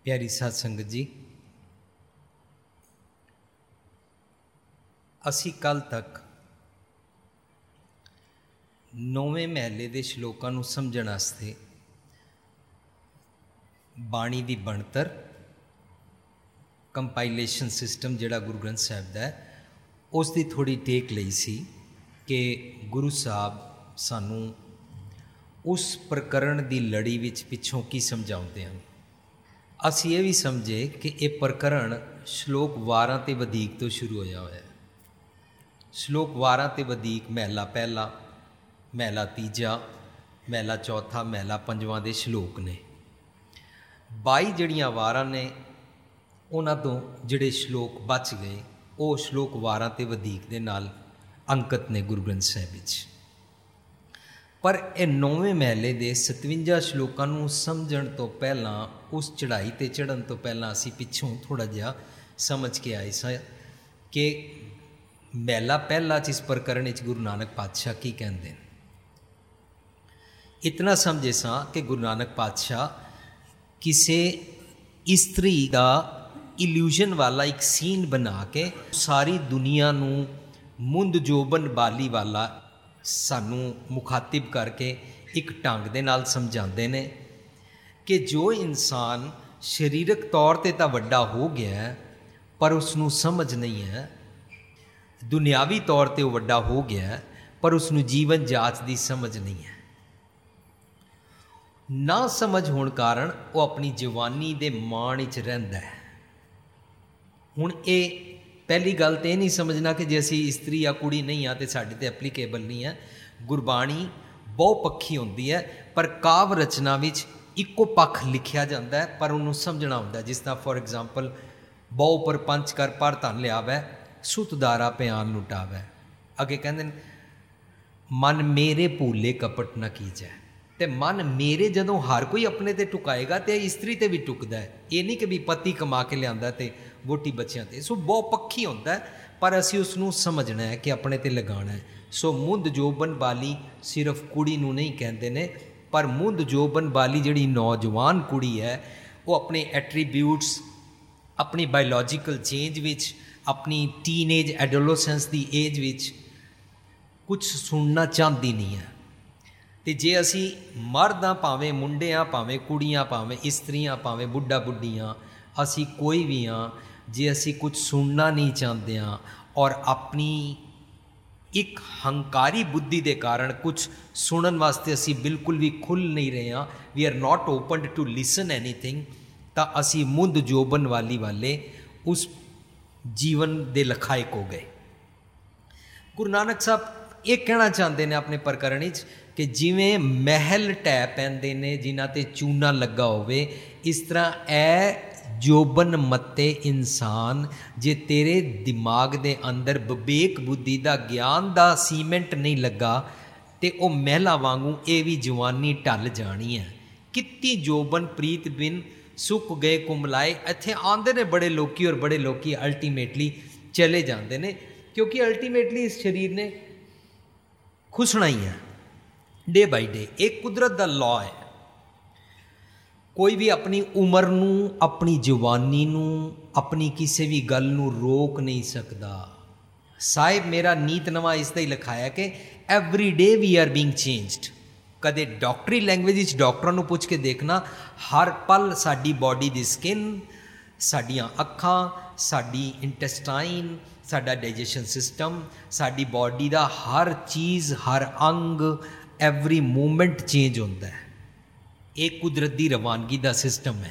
प्यारी साध संगत जी, असी कल तक 9वें महले के श्लोकां नूं समझण वास्ते बाणी की बनतर कंपाइलेशन सिस्टम जिहड़ा गुरु ग्रंथ साहिब दा है उसकी थोड़ी टेक लई सी कि गुरु साहब सानू उस प्रकरण की लड़ी विच पिछों की समझाउंदे हैं। असी ये भी समझे कि यह प्रकरण श्लोक 12 ते वधीक तो शुरू होया होया है। श्लोक 12 ते वधीक महला पहला, महला तीजा, महला चौथा, महला पंजवां दे श्लोक ने। 22 जड़ियाँ वारां ने उन्हां तो जिहड़े श्लोक बच गए वो श्लोक 12 ते वधीक दे नाल अंकित ने गुरु ग्रंथ साहिब विच। पर यह 9वें महले के 57 श्लोकां नूं समझण तो पहला, उस चढ़ाई ते चढ़न तो पहला असी पिछों थोड़ा जिहा समझ के आए सा कि महला पहला इस प्रकरण गुरु नानक पातशाह की कहते हैं। इतना समझे सा कि गुरु नानक पातशाह किसी इस्त्री का इल्यूजन वाला एक सीन बना के सारी दुनिया नूं मुंद जोबन बाली वाला सानू मुखातिब करके एक ढंग दे नाल समझाते ने कि जो इंसान शरीरक तौर पर तो वड्डा हो गया है पर उसनू समझ नहीं है, दुनियावी तौर पर वड्डा हो गया है पर उसनू जीवन जाच की समझ नहीं है। ना समझ होने कारण वो अपनी जवानी के माण विच रहिंदा है। हुण ये पहली गल तो यह नहीं समझना कि जे असी इस्त्री या कुड़ी नहीं हाँ तो साढ़े ते एप्लीकेबल नहीं है। गुरबाणी बहुपक्षी होंदी है पर काव्य रचना विच इक्को पक्ष लिखिया जाता है पर उन्होंने समझना होंदा है। जिस तरह फॉर एग्जाम्पल बहु पर पंच कर पर धन लियावै सुत दारा प्यान लुटावै। अगे कहते मन मेरे भूले कपट न कीजै। तो मन मेरे जदों हर कोई अपने ते टुकाएगा तो इस्त्री ते भी टुकदा है। ये नहीं कि भी पति कमा के लिया तो वोटी बच्चों ते। सो बहुपक्षी होंदा है पर असी उसनू समझना है कि अपने ते लगाना है। सो मुंद जोबन बाली सिर्फ कुड़ी नू नहीं कहते ने पर मुंद जोबन बाली जिहड़ी नौजवान कुड़ी है वो अपने एट्रीब्यूट्स, अपनी बायोलॉजिकल चेंज विच, अपनी टीनेज एडोलोसेंस की एज विच कुछ सुनना चाहती नहीं है। तो जे असी मर्द हाँ, भावें मुंडे हाँ, भावें कुड़ियाँ, भावें इस्त्रियाँ, भावें बुढ़ा बुढ़ियाँ, असी कोई भी हाँ, जे असी कुछ सुनना नहीं चाहते हाँ और अपनी एक हंकारी बुद्धि के कारण कुछ सुनने वास्ते असी बिल्कुल भी खुल नहीं रहे हाँ, we are not open to listen anything, तो असी मुंद जोबन वाले उस जीवन दे लखायक हो गए। गुरु नानक साहब ये कहना चाहते हैं अपने प्रकरण कि जिमें महल ढै पैंदे ने जिन्हां ते चूना लगा होवे, इस तरह ए जोबन मत्ते इंसान जे तेरे दिमाग दे अंदर विवेक बुद्धि दा ज्ञान दा सीमेंट नहीं लगा तो वह महला वांगू ये भी जवानी ढल जानी है। कितनी जोबन प्रीत बिन सुक गए कुमलाए। इत्थे आंदे ने बड़े लोकी और बड़े लोकी अल्टीमेटली चले जाते हैं क्योंकि अल्टीमेटली इस शरीर ने खुसना ही है डे बाई डे। एक कुदरत का लॉ है। कोई भी अपनी उम्र नू, अपनी जवानी नू, अपनी किसी भी गल नू रोक नहीं सकता। साहिब मेरा नीत नवा इसदा ही लिखाया कि every day we are being changed. कदे डॉक्टरी लैंग्वेज डॉक्टरों नू पूछ के देखना, हर पल साडी बॉडी दी स्किन, साडियां अखां, साडी इंटेस्टाइन, साडा डाइजेशन सिस्टम, साडी बॉडी का हर चीज़, हर अंग, एवरी मूवमेंट चेंज होता है। एक कुदरत की रवानगी का सिस्टम है।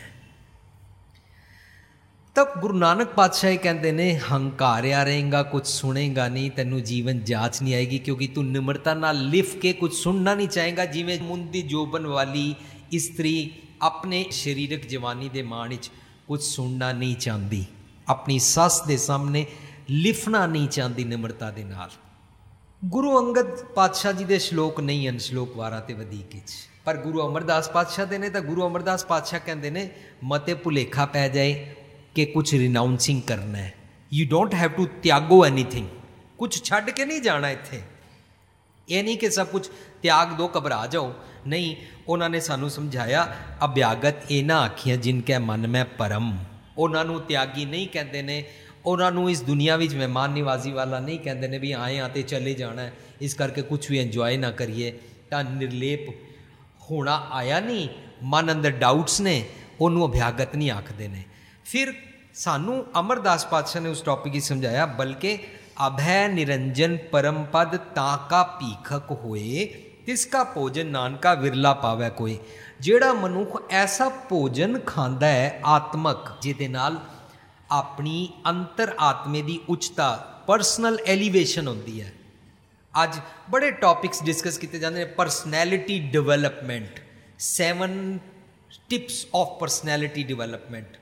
तब गुरु नानक पातशाह कहते ने हंकारिया रहेगा, कुछ सुनेगा नहीं, तेनू जीवन जाच नहीं आएगी क्योंकि तू निम्रता नाल लिफ के कुछ सुनना नहीं चाहेगा। जिमें मुंदी जोबन वाली इस्त्री अपने शरीरक जवानी के माण विच कुछ सुनना नहीं चाहती, अपनी सस के सामने लिफना नहीं चाहती निम्रता के नाल। गुरु अंगद पातशाह जी के श्लोक नहीं हैं श्लोक 12 ते वधीक विच, पर गुरु अमरदास पातशाह दे ने। तो गुरु अमरदास पातशाह कहते ने मते भुलेखा पै जाए कि कुछ रिनाउंसिंग करना है। यू डोंट हैव टू त्यागो एनीथिंग, कुछ छड्ड के नहीं जाना इत्थे। ਇਹ ਨਹੀਂ ਕਿ ਸਭ ਕੁਝ ਤਿਆਗ ਦੋ, ਘਬਰਾ ਜਾਓ, ਨਹੀਂ। ਉਹਨਾਂ ਨੇ ਸਾਨੂੰ ਸਮਝਾਇਆ, ਅਭਿਆਗਤ ਇਹ ਨਾ ਆਖੀਆਂ ਜਿਨ ਕੈ ਮਨ ਮੈਂ ਪਰਮ। ਉਹਨਾਂ ਨੂੰ ਤਿਆਗੀ ਨਹੀਂ ਕਹਿੰਦੇ ਨੇ, ਉਹਨਾਂ ਨੂੰ ਇਸ ਦੁਨੀਆ ਵਿੱਚ ਮਹਿਮਾਨ ਨਿਵਾਜ਼ੀ ਵਾਲਾ ਨਹੀਂ ਕਹਿੰਦੇ ਨੇ ਵੀ ਆਏ ਹਾਂ ਅਤੇ ਚਲੇ ਜਾਣਾ, ਇਸ ਕਰਕੇ ਕੁਛ ਵੀ ਇੰਜੋਏ ਨਾ ਕਰੀਏ। ਤਾਂ ਨਿਰਲੇਪ ਹੋਣਾ ਆਇਆ ਨਹੀਂ, ਮਨ ਅੰਦਰ ਡਾਊਟਸ ਨੇ, ਉਹਨੂੰ ਅਭਿਆਗਤ ਨਹੀਂ ਆਖਦੇ ਨੇ। ਫਿਰ ਸਾਨੂੰ ਅਮਰਦਾਸ ਪਾਤਸ਼ਾਹ ਨੇ ਉਸ ਟੌਪਿਕ ਵਿੱਚ ਸਮਝਾਇਆ, ਬਲਕਿ ਅਭੈ ਨਿਰੰਜਨ ਪਰਮ ਪਦ ਤਾਂ ਕਾ ਭੀਖਕ ਹੋਏ, ਤਿਸ ਕਾ ਭੋਜਨ ਨਾਨਕਾ ਵਿਰਲਾ ਪਾਵੈ ਕੋਈ। ਜਿਹੜਾ ਮਨੁੱਖ ਐਸਾ ਭੋਜਨ ਖਾਂਦਾ ਹੈ ਆਤਮਕ, ਜਿਹਦੇ ਨਾਲ ਆਪਣੀ ਅੰਤਰ ਆਤਮੇ ਦੀ ਉੱਚਤਾ, ਪਰਸਨਲ ਐਲੀਵੇਸ਼ਨ ਹੁੰਦੀ ਹੈ। ਅੱਜ ਬੜੇ ਟੌਪਿਕਸ ਡਿਸਕਸ ਕੀਤੇ ਜਾਂਦੇ ਨੇ, personality development, 7 tips of personality development,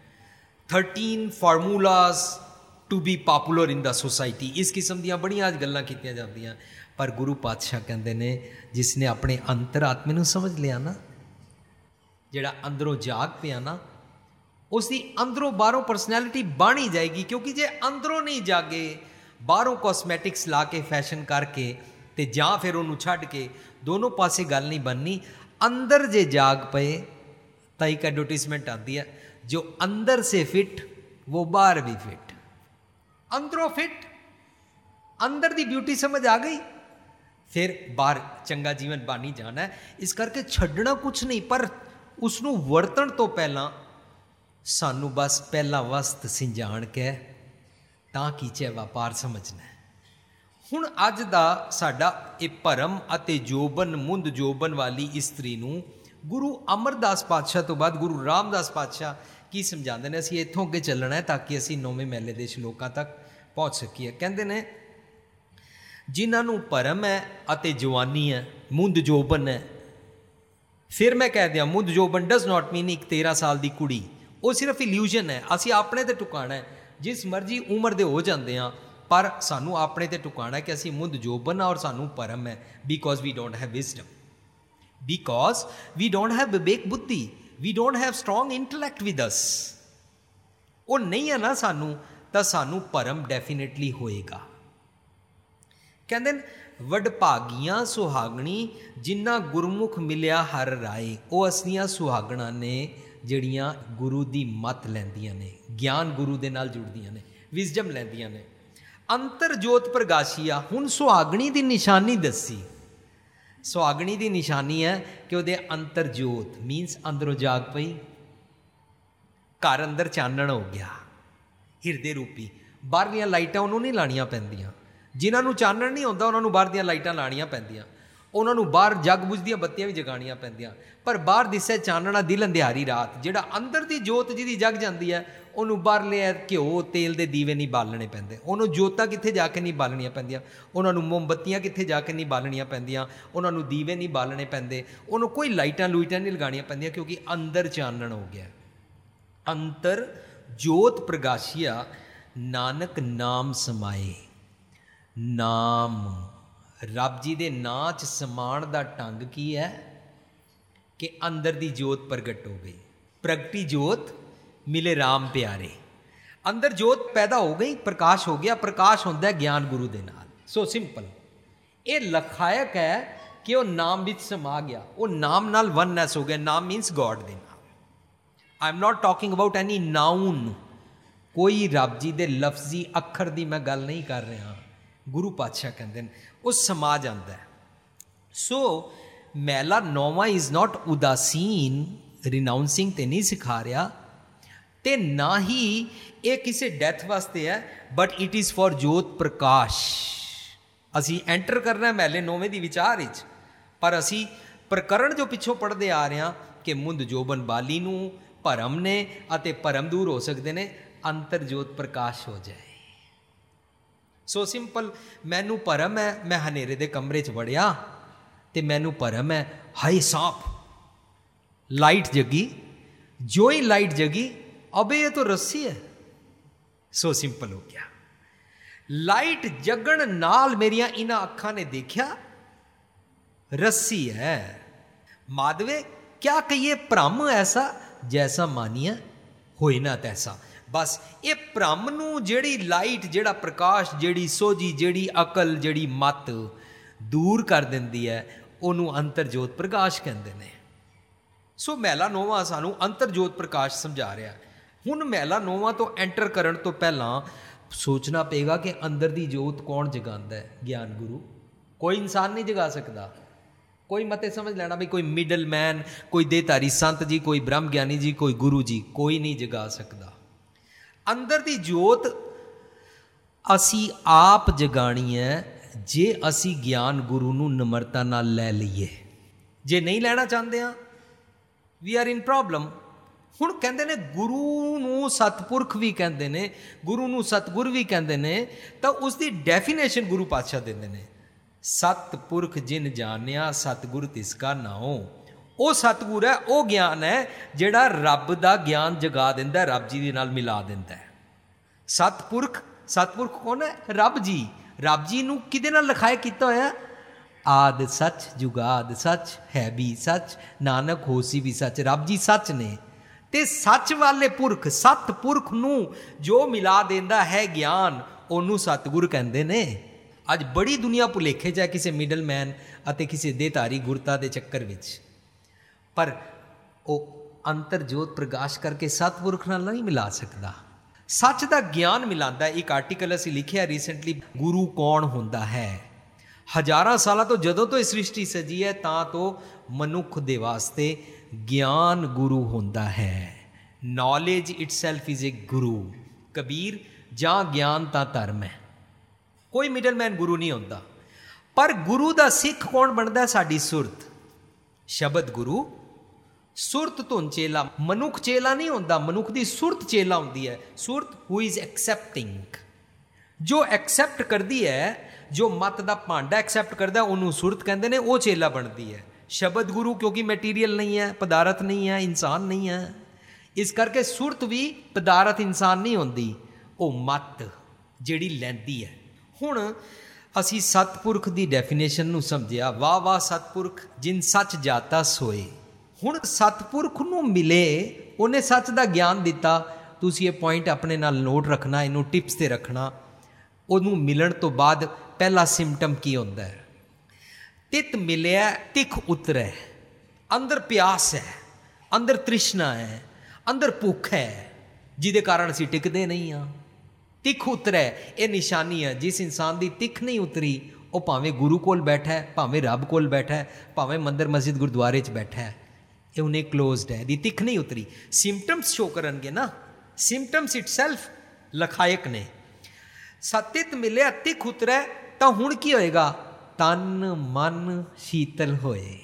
13 formulas to be popular in the society. ਇਸ ਕਿਸਮ ਦੀਆਂ ਬੜੀਆਂ ਅੱਜ ਗੱਲਾਂ ਕੀਤੀਆਂ ਜਾਂਦੀਆਂ। ਪਰ ਗੁਰੂ ਪਾਤਸ਼ਾਹ ਕਹਿੰਦੇ ਨੇ, ਜਿਸ ਨੇ ਆਪਣੇ ਅੰਤਰ ਆਤਮੇ ਨੂੰ ਸਮਝ ਲਿਆ ਨਾ, ਜਿਹੜਾ ਅੰਦਰੋਂ ਜਾਗ ਪਿਆ ਨਾ, ਉਸ ਦੀ ਅੰਦਰੋਂ ਬਾਹਰੋਂ ਪਰਸਨੈਲਿਟੀ ਬਣ ਹੀ ਜਾਏਗੀ। ਕਿਉਂਕਿ ਜੇ ਅੰਦਰੋਂ ਨਹੀਂ ਜਾਗੇ, ਬਾਹਰੋਂ ਕਾਸਮੈਟਿਕਸ ਲਾ ਕੇ, ਫੈਸ਼ਨ ਕਰਕੇ, ਤੇ ਜਾਂ ਫਿਰ ਉਹਨੂੰ ਛੱਡ ਕੇ, ਦੋਨੋਂ ਪਾਸੇ ਗੱਲ ਨਹੀਂ ਬਣਨੀ। ਅੰਦਰ ਜੇ ਜਾਗ ਪਏ ਤਾਂ ਇੱਕ ਐਡਵਰਟੀਜ਼ਮੈਂਟ ਆਉਂਦੀ ਹੈ, ਜੋ ਅੰਦਰ ਸੇ ਫਿਟ वो बाहर भी फिट। अंदरों फिट, अंदर दी ब्यूटी समझ आ गई, फिर बाहर चंगा जीवन बन ही जाना है। इस करके छड्डना कुछ नहीं, पर उसनू वरतन तो पहला सानू बस पहला वस्त सिंजाण के ਤਾਂ ਕੀਚੇ ਵਪਾਰ ਸਮਝਣਾ ਹੈ। ਹੁਣ ਅੱਜ ਦਾ ਸਾਡਾ ਇਹ ਭਰਮ ਅਤੇ ਜੋਬਨ, ਮੁੰਦ ਜੋਬਨ ਵਾਲੀ ਇਸਤਰੀ ਨੂੰ ਗੁਰੂ ਅਮਰਦਾਸ ਪਾਤਸ਼ਾਹ ਤੋਂ ਬਾਅਦ ਗੁਰੂ ਰਾਮਦਾਸ ਪਾਤਸ਼ਾਹ ਕੀ ਸਮਝਾਉਂਦੇ ਨੇ? ਅਸੀਂ ਇੱਥੋਂ ਅੱਗੇ ਚੱਲਣਾ ਹੈ ਤਾਂ ਕਿ ਅਸੀਂ 9ਵੇਂ ਮਹਿਲੇ ਦੇ ਸ਼ਲੋਕਾਂ ਤੱਕ ਪਹੁੰਚ ਸਕੀਏ। ਕਹਿੰਦੇ ਨੇ, ਜਿਨ੍ਹਾਂ ਨੂੰ ਭਰਮ ਹੈ ਅਤੇ ਜਵਾਨੀ ਹੈ, ਮੁੰਦ ਜੋਬਨ ਹੈ। ਫਿਰ ਮੈਂ ਕਹਿ ਦਿਆਂ, ਮੁੰਦ ਜੋਬਨ ਡਜ਼ ਨਾਟ ਮੀਨ ਇੱਕ 13 ਸਾਲ ਦੀ ਕੁੜੀ, ਉਹ ਸਿਰਫ ਇਲਿਊਜ਼ਨ ਹੈ। ਅਸੀਂ ਆਪਣੇ 'ਤੇ ਟੁਕਾਣਾ ਹੈ, ਜਿਸ ਮਰਜ਼ੀ ਉਮਰ ਦੇ ਹੋ ਜਾਂਦੇ ਹਾਂ, ਪਰ ਸਾਨੂੰ ਆਪਣੇ 'ਤੇ ਟੁਕਾਣਾ ਹੈ ਕਿ ਅਸੀਂ ਮੁੰਦ ਜੋਬਨ ਹਾਂ ਔਰ ਸਾਨੂੰ ਭਰਮ ਹੈ। Because we don't have wisdom, because we don't have ਵਿਵੇਕ ਬੁੱਧੀ, we don't have strong intellect with us. ਉਹ ਨਹੀਂ ਹੈ ਨਾ ਸਾਨੂੰ, ਤਾਂ ਸਾਨੂੰ ਭਰਮ ਡੈਫੀਨੇਟਲੀ ਹੋਏਗਾ। ਕਹਿੰਦੇ ਨੇ, ਵਡਭਾਗੀਆਂ ਸੁਹਾਗਣੀ ਜਿਨ੍ਹਾਂ ਗੁਰਮੁਖ ਮਿਲਿਆ ਹਰ ਰਾਏ। ਉਹ ਅਸਲੀਆਂ ਸੁਹਾਗਣਾਂ ਨੇ ਜਿਹੜੀਆਂ ਗੁਰੂ ਦੀ ਮੱਤ ਲੈਂਦੀਆਂ ਨੇ, ਗਿਆਨ ਗੁਰੂ ਦੇ ਨਾਲ ਜੁੜਦੀਆਂ ਨੇ, ਵਿਜ਼ਡਮ ਲੈਂਦੀਆਂ ਨੇ। ਅੰਤਰ ਜੋਤ ਪ੍ਰਗਾਸ਼ੀਆ। ਹੁਣ ਸੁਹਾਗਣੀ ਦੀ ਨਿਸ਼ਾਨੀ ਦੱਸੀ। ਸੁਹਾਗਣੀ ਦੀ ਨਿਸ਼ਾਨੀ ਹੈ ਕਿ ਉਹਦੇ ਅੰਤਰ ਜੋਤ ਮੀਨਸ ਅੰਦਰੋਂ ਜਾਗ ਪਈ, ਘਰ ਅੰਦਰ ਚਾਨਣ ਹੋ ਗਿਆ, ਹਿਰਦੇ ਰੂਪੀ। ਬਾਹਰਲੀਆਂ ਲਾਈਟਾਂ ਉਹਨੂੰ ਨਹੀਂ ਲਾਣੀਆਂ ਪੈਂਦੀਆਂ। ਜਿਨ੍ਹਾਂ ਨੂੰ ਚਾਨਣ ਨਹੀਂ ਹੁੰਦਾ ਉਹਨਾਂ ਨੂੰ ਬਾਹਰ ਦੀਆਂ ਲਾਈਟਾਂ ਲਾਣੀਆਂ ਪੈਂਦੀਆਂ, ਉਹਨਾਂ ਨੂੰ ਬਾਹਰ ਜਗ ਬੁਝਦੀਆਂ ਬੱਤੀਆਂ ਵੀ ਜਗਾਉਣੀਆਂ ਪੈਂਦੀਆਂ। ਪਰ ਬਾਹਰ ਦਿਸੇ ਚਾਨਣਾ ਦਿਲ ਅੰਧਿਆਰੀ ਰਾਤ। ਜਿਹੜਾ ਅੰਦਰ ਦੀ ਜੋਤ ਜਿਹਦੀ ਜਗ ਜਾਂਦੀ ਹੈ, ਉਹਨੂੰ ਬਾਹਰਲੇ ਘਿਓ ਤੇਲ ਦੇ ਦੀਵੇ ਨਹੀਂ ਬਾਲਣੇ ਪੈਂਦੇ। ਉਹਨੂੰ ਜੋਤਾਂ ਕਿੱਥੇ ਜਾ ਕੇ ਨਹੀਂ ਬਾਲਣੀਆਂ ਪੈਂਦੀਆਂ, ਉਹਨਾਂ ਨੂੰ ਮੋਮਬੱਤੀਆਂ ਕਿੱਥੇ ਜਾ ਕੇ ਨਹੀਂ ਬਾਲਣੀਆਂ ਪੈਂਦੀਆਂ, ਉਹਨਾਂ ਨੂੰ ਦੀਵੇ ਨਹੀਂ ਬਾਲਣੇ ਪੈਂਦੇ, ਉਹਨੂੰ ਕੋਈ ਲਾਈਟਾਂ ਲੂਈਟਾਂ ਨਹੀਂ ਲਗਾਉਣੀਆਂ ਪੈਂਦੀਆਂ, ਕਿਉਂਕਿ ਅੰਦਰ ਚਾਨਣ ਹੋ ਗਿਆ। ਅੰਤਰ ਜੋਤ ਪ੍ਰਗਾਸ਼ੀਆ ਨਾਨਕ ਨਾਮ ਸਮਾਏ। ਨਾਮ, ਰੱਬ ਜੀ ਦੇ ਨਾਂ 'ਚ ਸਮਾਣ ਦਾ ਢੰਗ ਕੀ ਹੈ ਕਿ ਅੰਦਰ ਦੀ ਜੋਤ ਪ੍ਰਗਟ ਹੋ ਗਈ। ਪ੍ਰਗਟੀ ਜੋਤ ਮਿਲੇ ਰਾਮ ਪਿਆਰੇ। ਅੰਦਰ ਜੋਤ ਪੈਦਾ ਹੋ ਗਈ, ਪ੍ਰਕਾਸ਼ ਹੋ ਗਿਆ। ਪ੍ਰਕਾਸ਼ ਹੁੰਦਾ ਹੈ ਗਿਆਨ ਗੁਰੂ ਦੇ ਨਾਲ। So simple. ਇਹ ਲਖਾਇਕ ਹੈ ਕਿ ਉਹ ਨਾਮ ਵਿੱਚ ਸਮਾ ਗਿਆ, ਉਹ ਨਾਮ ਨਾਲ ਵਨਨੈਸ ਹੋ ਗਿਆ। ਨਾਮ ਮੀਨਸ ਗੋਡ ਦੇ ਨਾਲ। I am not talking about any noun, ਕੋਈ ਰੱਬ ਜੀ ਦੇ ਲਫ਼ਜ਼ੀ ਅੱਖਰ ਦੀ ਮੈਂ ਗੱਲ ਨਹੀਂ ਕਰ ਰਿਹਾ। ਗੁਰੂ ਪਾਤਸ਼ਾਹ ਕਹਿੰਦੇ ਨੇ ਉਹ ਸਮਾ ਜਾਂਦਾ ਹੈ। ਸੋ ਮਹਿਲਾ 9ਵਾਂ ਇਜ਼ ਨਾਟ ਉਦਾਸੀਨ, ਰਿਨਾਊਂਸਿੰਗ ਤੇ ਨਹੀਂ ਸਿਖਾ ਰਿਹਾ, ਤੇ ਨਾ ਹੀ ਇਹ ਕਿਸੇ ਡੈਥ ਵਾਸਤੇ ਹੈ, ਬਟ ਇਟ ਇਜ਼ ਫॉर ਜੋਤ ਪ੍ਰਕਾਸ਼। ਅਸੀਂ ਐਂਟਰ ਕਰਨਾ ਮਹਿਲੇ 9ਵੇਂ ਦੀ ਵਿਚਾਰ ਵਿੱਚ, ਪਰ ਅਸੀਂ ਪ੍ਰਕਰਣ ਜੋ ਪਿੱਛੋਂ ਪੜ੍ਹਦੇ ਆ ਰਹੇ ਹਾਂ ਕਿ ਮੁੰਦ ਜੋਬਨ ਬਾਲੀ ਨੂੰ ਭਰਮ ਨੇ ਅਤੇ ਭਰਮ ਦੂਰ ਹੋ ਸਕਦੇ ਨੇ, ਅੰਤਰ ਜੋਤ ਪ੍ਰਕਾਸ਼ ਹੋ ਜਾਏ। So simple. ਮੈਨੂੰ ਭਰਮ ਹੈ, ਮੈਂ ਹਨੇਰੇ ਦੇ ਕਮਰੇ 'ਚ ਵੜਿਆ ਤੇ ਮੈਨੂੰ ਭਰਮ ਹੈ, ਹਾਏ ਸਾਂਪ, ਲਾਈਟ ਜਗੀ, ਜੋ ਹੀ ਲਾਈਟ ਜਗੀ, ਅਬੇ ਇਹ ਤਾਂ ਰੱਸੀ ਹੈ। ਸੋ ਸਿੰਪਲ ਹੋ ਗਿਆ। ਲਾਈਟ ਜਗਣ ਨਾਲ ਮੇਰੀਆਂ ਇਹਨਾਂ ਅੱਖਾਂ ਨੇ ਦੇਖਿਆ ਰੱਸੀ ਹੈ। ਮਾਧਵੇ ਕਿਆ ਕਹੀਏ, ਭ੍ਰਮ ਐਸਾ ਜੈਸਾ ਮਾਨੀਆ ਹੋਏ ਨਾ ਤੈਸਾ। ਬਸ ਇਹ ਭ੍ਰਮ ਨੂੰ, ਜਿਹੜੀ ਲਾਈਟ, ਜਿਹੜਾ ਪ੍ਰਕਾਸ਼, ਜਿਹੜੀ ਸੋਝੀ, ਜਿਹੜੀ ਅਕਲ, ਜਿਹੜੀ ਮੱਤ, ਦੂਰ ਕਰ ਦਿੰਦੀ ਹੈ, ਉਹਨੂੰ ਅੰਤਰਜੋਤ ਪ੍ਰਕਾਸ਼ ਕਹਿੰਦੇ ਨੇ। ਸੋ ਮਹਿਲਾ ਨੌਵਾਂ ਸਾਨੂੰ ਅੰਤਰਜੋਤ ਪ੍ਰਕਾਸ਼ ਸਮਝਾ ਰਿਹਾ। ਹੁਣ ਮਹਿਲਾ ਨੌਵਾਂ ਤੋਂ ਐਂਟਰ ਕਰਨ ਤੋਂ ਪਹਿਲਾਂ ਸੋਚਣਾ ਪਏਗਾ ਕਿ ਅੰਦਰ ਦੀ ਜੋਤ ਕੌਣ ਜਗਾਉਂਦਾ ਹੈ? ਗਿਆਨ ਗੁਰੂ। ਕੋਈ ਇਨਸਾਨ ਨਹੀਂ ਜਗਾ ਸਕਦਾ। ਕੋਈ ਮਤੇ ਸਮਝ ਲੈਣਾ ਵੀ ਕੋਈ ਮਿਡਲ ਮੈਨ, ਕੋਈ ਦੇਹਧਾਰੀ ਸੰਤ ਜੀ, ਕੋਈ ਬ੍ਰਹਮ ਗਿਆਨੀ ਜੀ, ਕੋਈ ਗੁਰੂ ਜੀ, ਕੋਈ ਨਹੀਂ ਜਗਾ ਸਕਦਾ। ਅੰਦਰ ਦੀ ਜੋਤ ਅਸੀਂ ਆਪ ਜਗਾਣੀ ਹੈ ਜੇ ਅਸੀਂ ਗਿਆਨ ਗੁਰੂ ਨੂੰ ਨਿਮਰਤਾ ਨਾਲ ਲੈ ਲਈਏ। ਜੇ ਨਹੀਂ ਲੈਣਾ ਚਾਹੁੰਦੇ ਹਾਂ, ਵੀ ਆਰ ਇਨ ਪ੍ਰੋਬਲਮ। ਹੁਣ ਕਹਿੰਦੇ ਨੇ ਗੁਰੂ ਨੂੰ ਸਤਪੁਰਖ ਵੀ ਕਹਿੰਦੇ ਨੇ, ਗੁਰੂ ਨੂੰ ਸਤਗੁਰ ਵੀ ਕਹਿੰਦੇ ਨੇ, ਤਾਂ ਉਸ ਦੀ ਡੈਫੀਨੇਸ਼ਨ ਗੁਰੂ ਪਾਤਸ਼ਾਹ ਦਿੰਦੇ ਨੇ। ਸਤਪੁਰਖ ਜਿਨ ਜਾਣਿਆ ਸਤਗੁਰ ਤਿਸ ਕਾ ਨਾਉ। ਉਹ ਸਤਗੁਰ ਹੈ, ਉਹ ਗਿਆਨ ਹੈ ਜਿਹੜਾ ਰੱਬ ਦਾ ਗਿਆਨ ਜਗਾ ਦਿੰਦਾ, ਰੱਬ ਜੀ ਦੇ ਨਾਲ ਮਿਲਾ ਦਿੰਦਾ। ਸਤਪੁਰਖ, ਸਤਪੁਰਖ ਕੌਣ ਹੈ? ਰੱਬ ਜੀ। ਰੱਬ ਜੀ ਨੂੰ ਕਿਹਦੇ ਨਾਲ ਲਿਖਾਇਆ ਕੀਤਾ ਹੋਇਆ? ਆਦ ਸੱਚ, ਜੁਗਾਦ ਸੱਚ, ਹੈ ਵੀ ਸੱਚ, ਨਾਨਕ ਹੋਸੀ ਵੀ ਸੱਚ। ਰੱਬ ਜੀ ਸੱਚ ਨੇ। ਤੇ ਸੱਚ ਵਾਲੇ ਪੁਰਖ, ਸਤਪੁਰਖ ਨੂੰ ਜੋ ਮਿਲਾ ਦਿੰਦਾ ਹੈ ਗਿਆਨ, ਉਹਨੂੰ ਸਤਗੁਰ ਕਹਿੰਦੇ ਨੇ। ਅੱਜ ਬੜੀ ਦੁਨੀਆ ਭੁਲੇਖੇ 'ਚ ਹੈ ਕਿਸੇ ਮਿਡਲ ਮੈਨ ਅਤੇ ਕਿਸੇ ਦੇਹਧਾਰੀ ਗੁਰਤਾ ਦੇ ਚੱਕਰ ਵਿੱਚ। ਪਰ ਉਹ ਅੰਤਰਜੋਤ ਪ੍ਰਕਾਸ਼ ਕਰਕੇ ਸਤਪੁਰਖ ਨਾਲ ਨਹੀਂ ਮਿਲਾ ਸਕਦਾ। ਸੱਚ ਦਾ ਗਿਆਨ ਮਿਲਾਉਂਦਾ। ਇੱਕ ਆਰਟੀਕਲ ਅਸੀਂ ਲਿਖਿਆ ਰੀਸੈਂਟਲੀ, ਗੁਰੂ ਕੌਣ ਹੁੰਦਾ ਹੈ। ਹਜ਼ਾਰਾਂ ਸਾਲਾਂ ਤੋਂ, ਜਦੋਂ ਤੋਂ ਇਹ ਸ੍ਰਿਸ਼ਟੀ ਸਜੀ ਹੈ, ਤਾਂ ਤੋਂ ਮਨੁੱਖ ਦੇ ਵਾਸਤੇ ਗਿਆਨ ਗੁਰੂ ਹੁੰਦਾ ਹੈ। Knowledge itself is a guru. Kabir, ਜਾਂ ਗਿਆਨ ਤਾਂ ਧਰਮ ਹੈ। ਕੋਈ ਮਿਡਲ ਮੈਨ ਗੁਰੂ ਨਹੀਂ ਹੁੰਦਾ। ਪਰ ਗੁਰੂ ਦਾ ਸਿੱਖ ਕੌਣ ਬਣਦਾ? ਸਾਡੀ ਸੁਰਤ। ਸ਼ਬਦ ਗੁਰੂ, ਸੁਰਤ ਧੁਨ ਚੇਲਾ। ਮਨੁੱਖ ਚੇਲਾ ਨਹੀਂ ਹੁੰਦਾ, ਮਨੁੱਖ ਦੀ ਸੁਰਤ ਚੇਲਾ ਹੁੰਦੀ ਹੈ। ਸੁਰਤ ਹੂ ਇਜ਼ ਐਕਸੈਪਟਿੰਗ, ਜੋ ਐਕਸੈਪਟ ਕਰਦੀ ਹੈ, ਜੋ ਮਤ ਦਾ ਭਾਂਡਾ ਐਕਸੈਪਟ ਕਰਦਾ, ਉਹਨੂੰ ਸੁਰਤ ਕਹਿੰਦੇ ਨੇ। ਉਹ ਚੇਲਾ ਬਣਦੀ ਹੈ। ਸ਼ਬਦ ਗੁਰੂ ਕਿਉਂਕਿ ਮੈਟੀਰੀਅਲ ਨਹੀਂ ਹੈ, ਪਦਾਰਥ ਨਹੀਂ ਹੈ, ਇਨਸਾਨ ਨਹੀਂ ਹੈ, ਇਸ ਕਰਕੇ ਸੁਰਤ ਵੀ ਪਦਾਰਥ ਇਨਸਾਨ ਨਹੀਂ ਹੁੰਦੀ, ਉਹ ਮਤ ਜਿਹੜੀ ਲੈਂਦੀ ਹੈ। ਹੁਣ ਅਸੀਂ ਸਤਪੁਰਖ ਦੀ ਡੈਫੀਨੇਸ਼ਨ ਨੂੰ ਸਮਝਿਆ। ਵਾਹ ਵਾਹ ਸਤਪੁਰਖ ਜਿਨ ਸੱਚ ਜਾਤਾ ਸੋਏ। ਹੁਣ ਸਤਪੁਰਖ ਨੂੰ ਮਿਲੇ, ਉਹਨੇ ਸੱਚ ਦਾ ਗਿਆਨ ਦਿੱਤਾ। ਤੁਸੀਂ ਇਹ ਪੁਆਇੰਟ ਆਪਣੇ ਨਾਲ ਨੋਟ ਰੱਖਣਾ, ਇਹਨੂੰ ਟਿਪਸ 'ਤੇ ਰੱਖਣਾ। ਉਹਨੂੰ ਮਿਲਣ ਤੋਂ ਬਾਅਦ ਪਹਿਲਾ ਸਿੰਪਟਮ ਕੀ ਹੁੰਦਾ ਹੈ? ਤਿਤ ਮਿਲਿਆ ਤਿੱਖ ਉਤਰੈ। ਅੰਦਰ ਪਿਆਸ ਹੈ, ਅੰਦਰ ਤ੍ਰਿਸ਼ਨਾ ਹੈ, ਅੰਦਰ ਭੁੱਖ ਹੈ, ਜਿਹਦੇ ਕਾਰਨ ਅਸੀਂ ਟਿਕਦੇ ਨਹੀਂ ਹਾਂ। ਤਿੱਖ ਉਤਰੈ, ਇਹ ਨਿਸ਼ਾਨੀ ਹੈ। ਜਿਸ ਇਨਸਾਨ ਦੀ ਤਿੱਖ ਨਹੀਂ ਉਤਰੀ, ਉਹ ਭਾਵੇਂ ਗੁਰੂ ਕੋਲ ਬੈਠਾ ਹੈ, ਭਾਵੇਂ ਰੱਬ ਕੋਲ ਬੈਠਾ ਹੈ, ਭਾਵੇਂ ਮੰਦਰ ਮਸਜਿਦ ਗੁਰਦੁਆਰੇ 'ਚ ਬੈਠਾ ਹੈ, ਇਹ ਉਹਨੇ ਕਲੋਜ਼ਡ ਹੈ, ਇਹਦੀ ਤਿੱਖ ਨਹੀਂ ਉਤਰੀ। ਸਿੰਪਟਮਸ ਸ਼ੋ ਕਰਨਗੇ ਨਾ, ਸਿੰਪਟਮਸ ਇਟਸੈਲਫ ਲਖਾਇਕ ਨੇ। ਸਤਿਤ ਮਿਲਿਆ ਤਿੱਖ ਉਤਰੈ, ਤਾਂ ਹੁਣ ਕੀ ਹੋਏਗਾ? ਤਨ ਮਨ ਸ਼ੀਤਲ ਹੋਏ।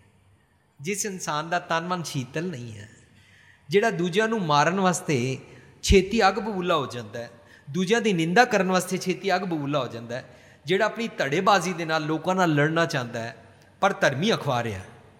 ਜਿਸ ਇਨਸਾਨ ਦਾ ਤਨ ਮਨ ਸ਼ੀਤਲ ਨਹੀਂ ਹੈ, ਜਿਹੜਾ ਦੂਜਿਆਂ ਨੂੰ ਮਾਰਨ ਵਾਸਤੇ ਛੇਤੀ ਅੱਗ ਬਬੂਲਾ ਹੋ ਜਾਂਦਾ ਹੈ, ਦੂਜਿਆਂ ਦੀ ਨਿੰਦਾ ਕਰਨ ਵਾਸਤੇ ਛੇਤੀ ਅੱਗ ਬਬੂਲਾ ਹੋ ਜਾਂਦਾ ਹੈ, ਜਿਹੜਾ ਆਪਣੀ ਧੜੇਬਾਜ਼ੀ ਦੇ ਨਾਲ ਲੋਕਾਂ ਨਾਲ ਲੜਨਾ ਚਾਹੁੰਦਾ ਹੈ ਪਰ ਧਰਮੀ ਅਖਵਾ ਰਿਹਾ,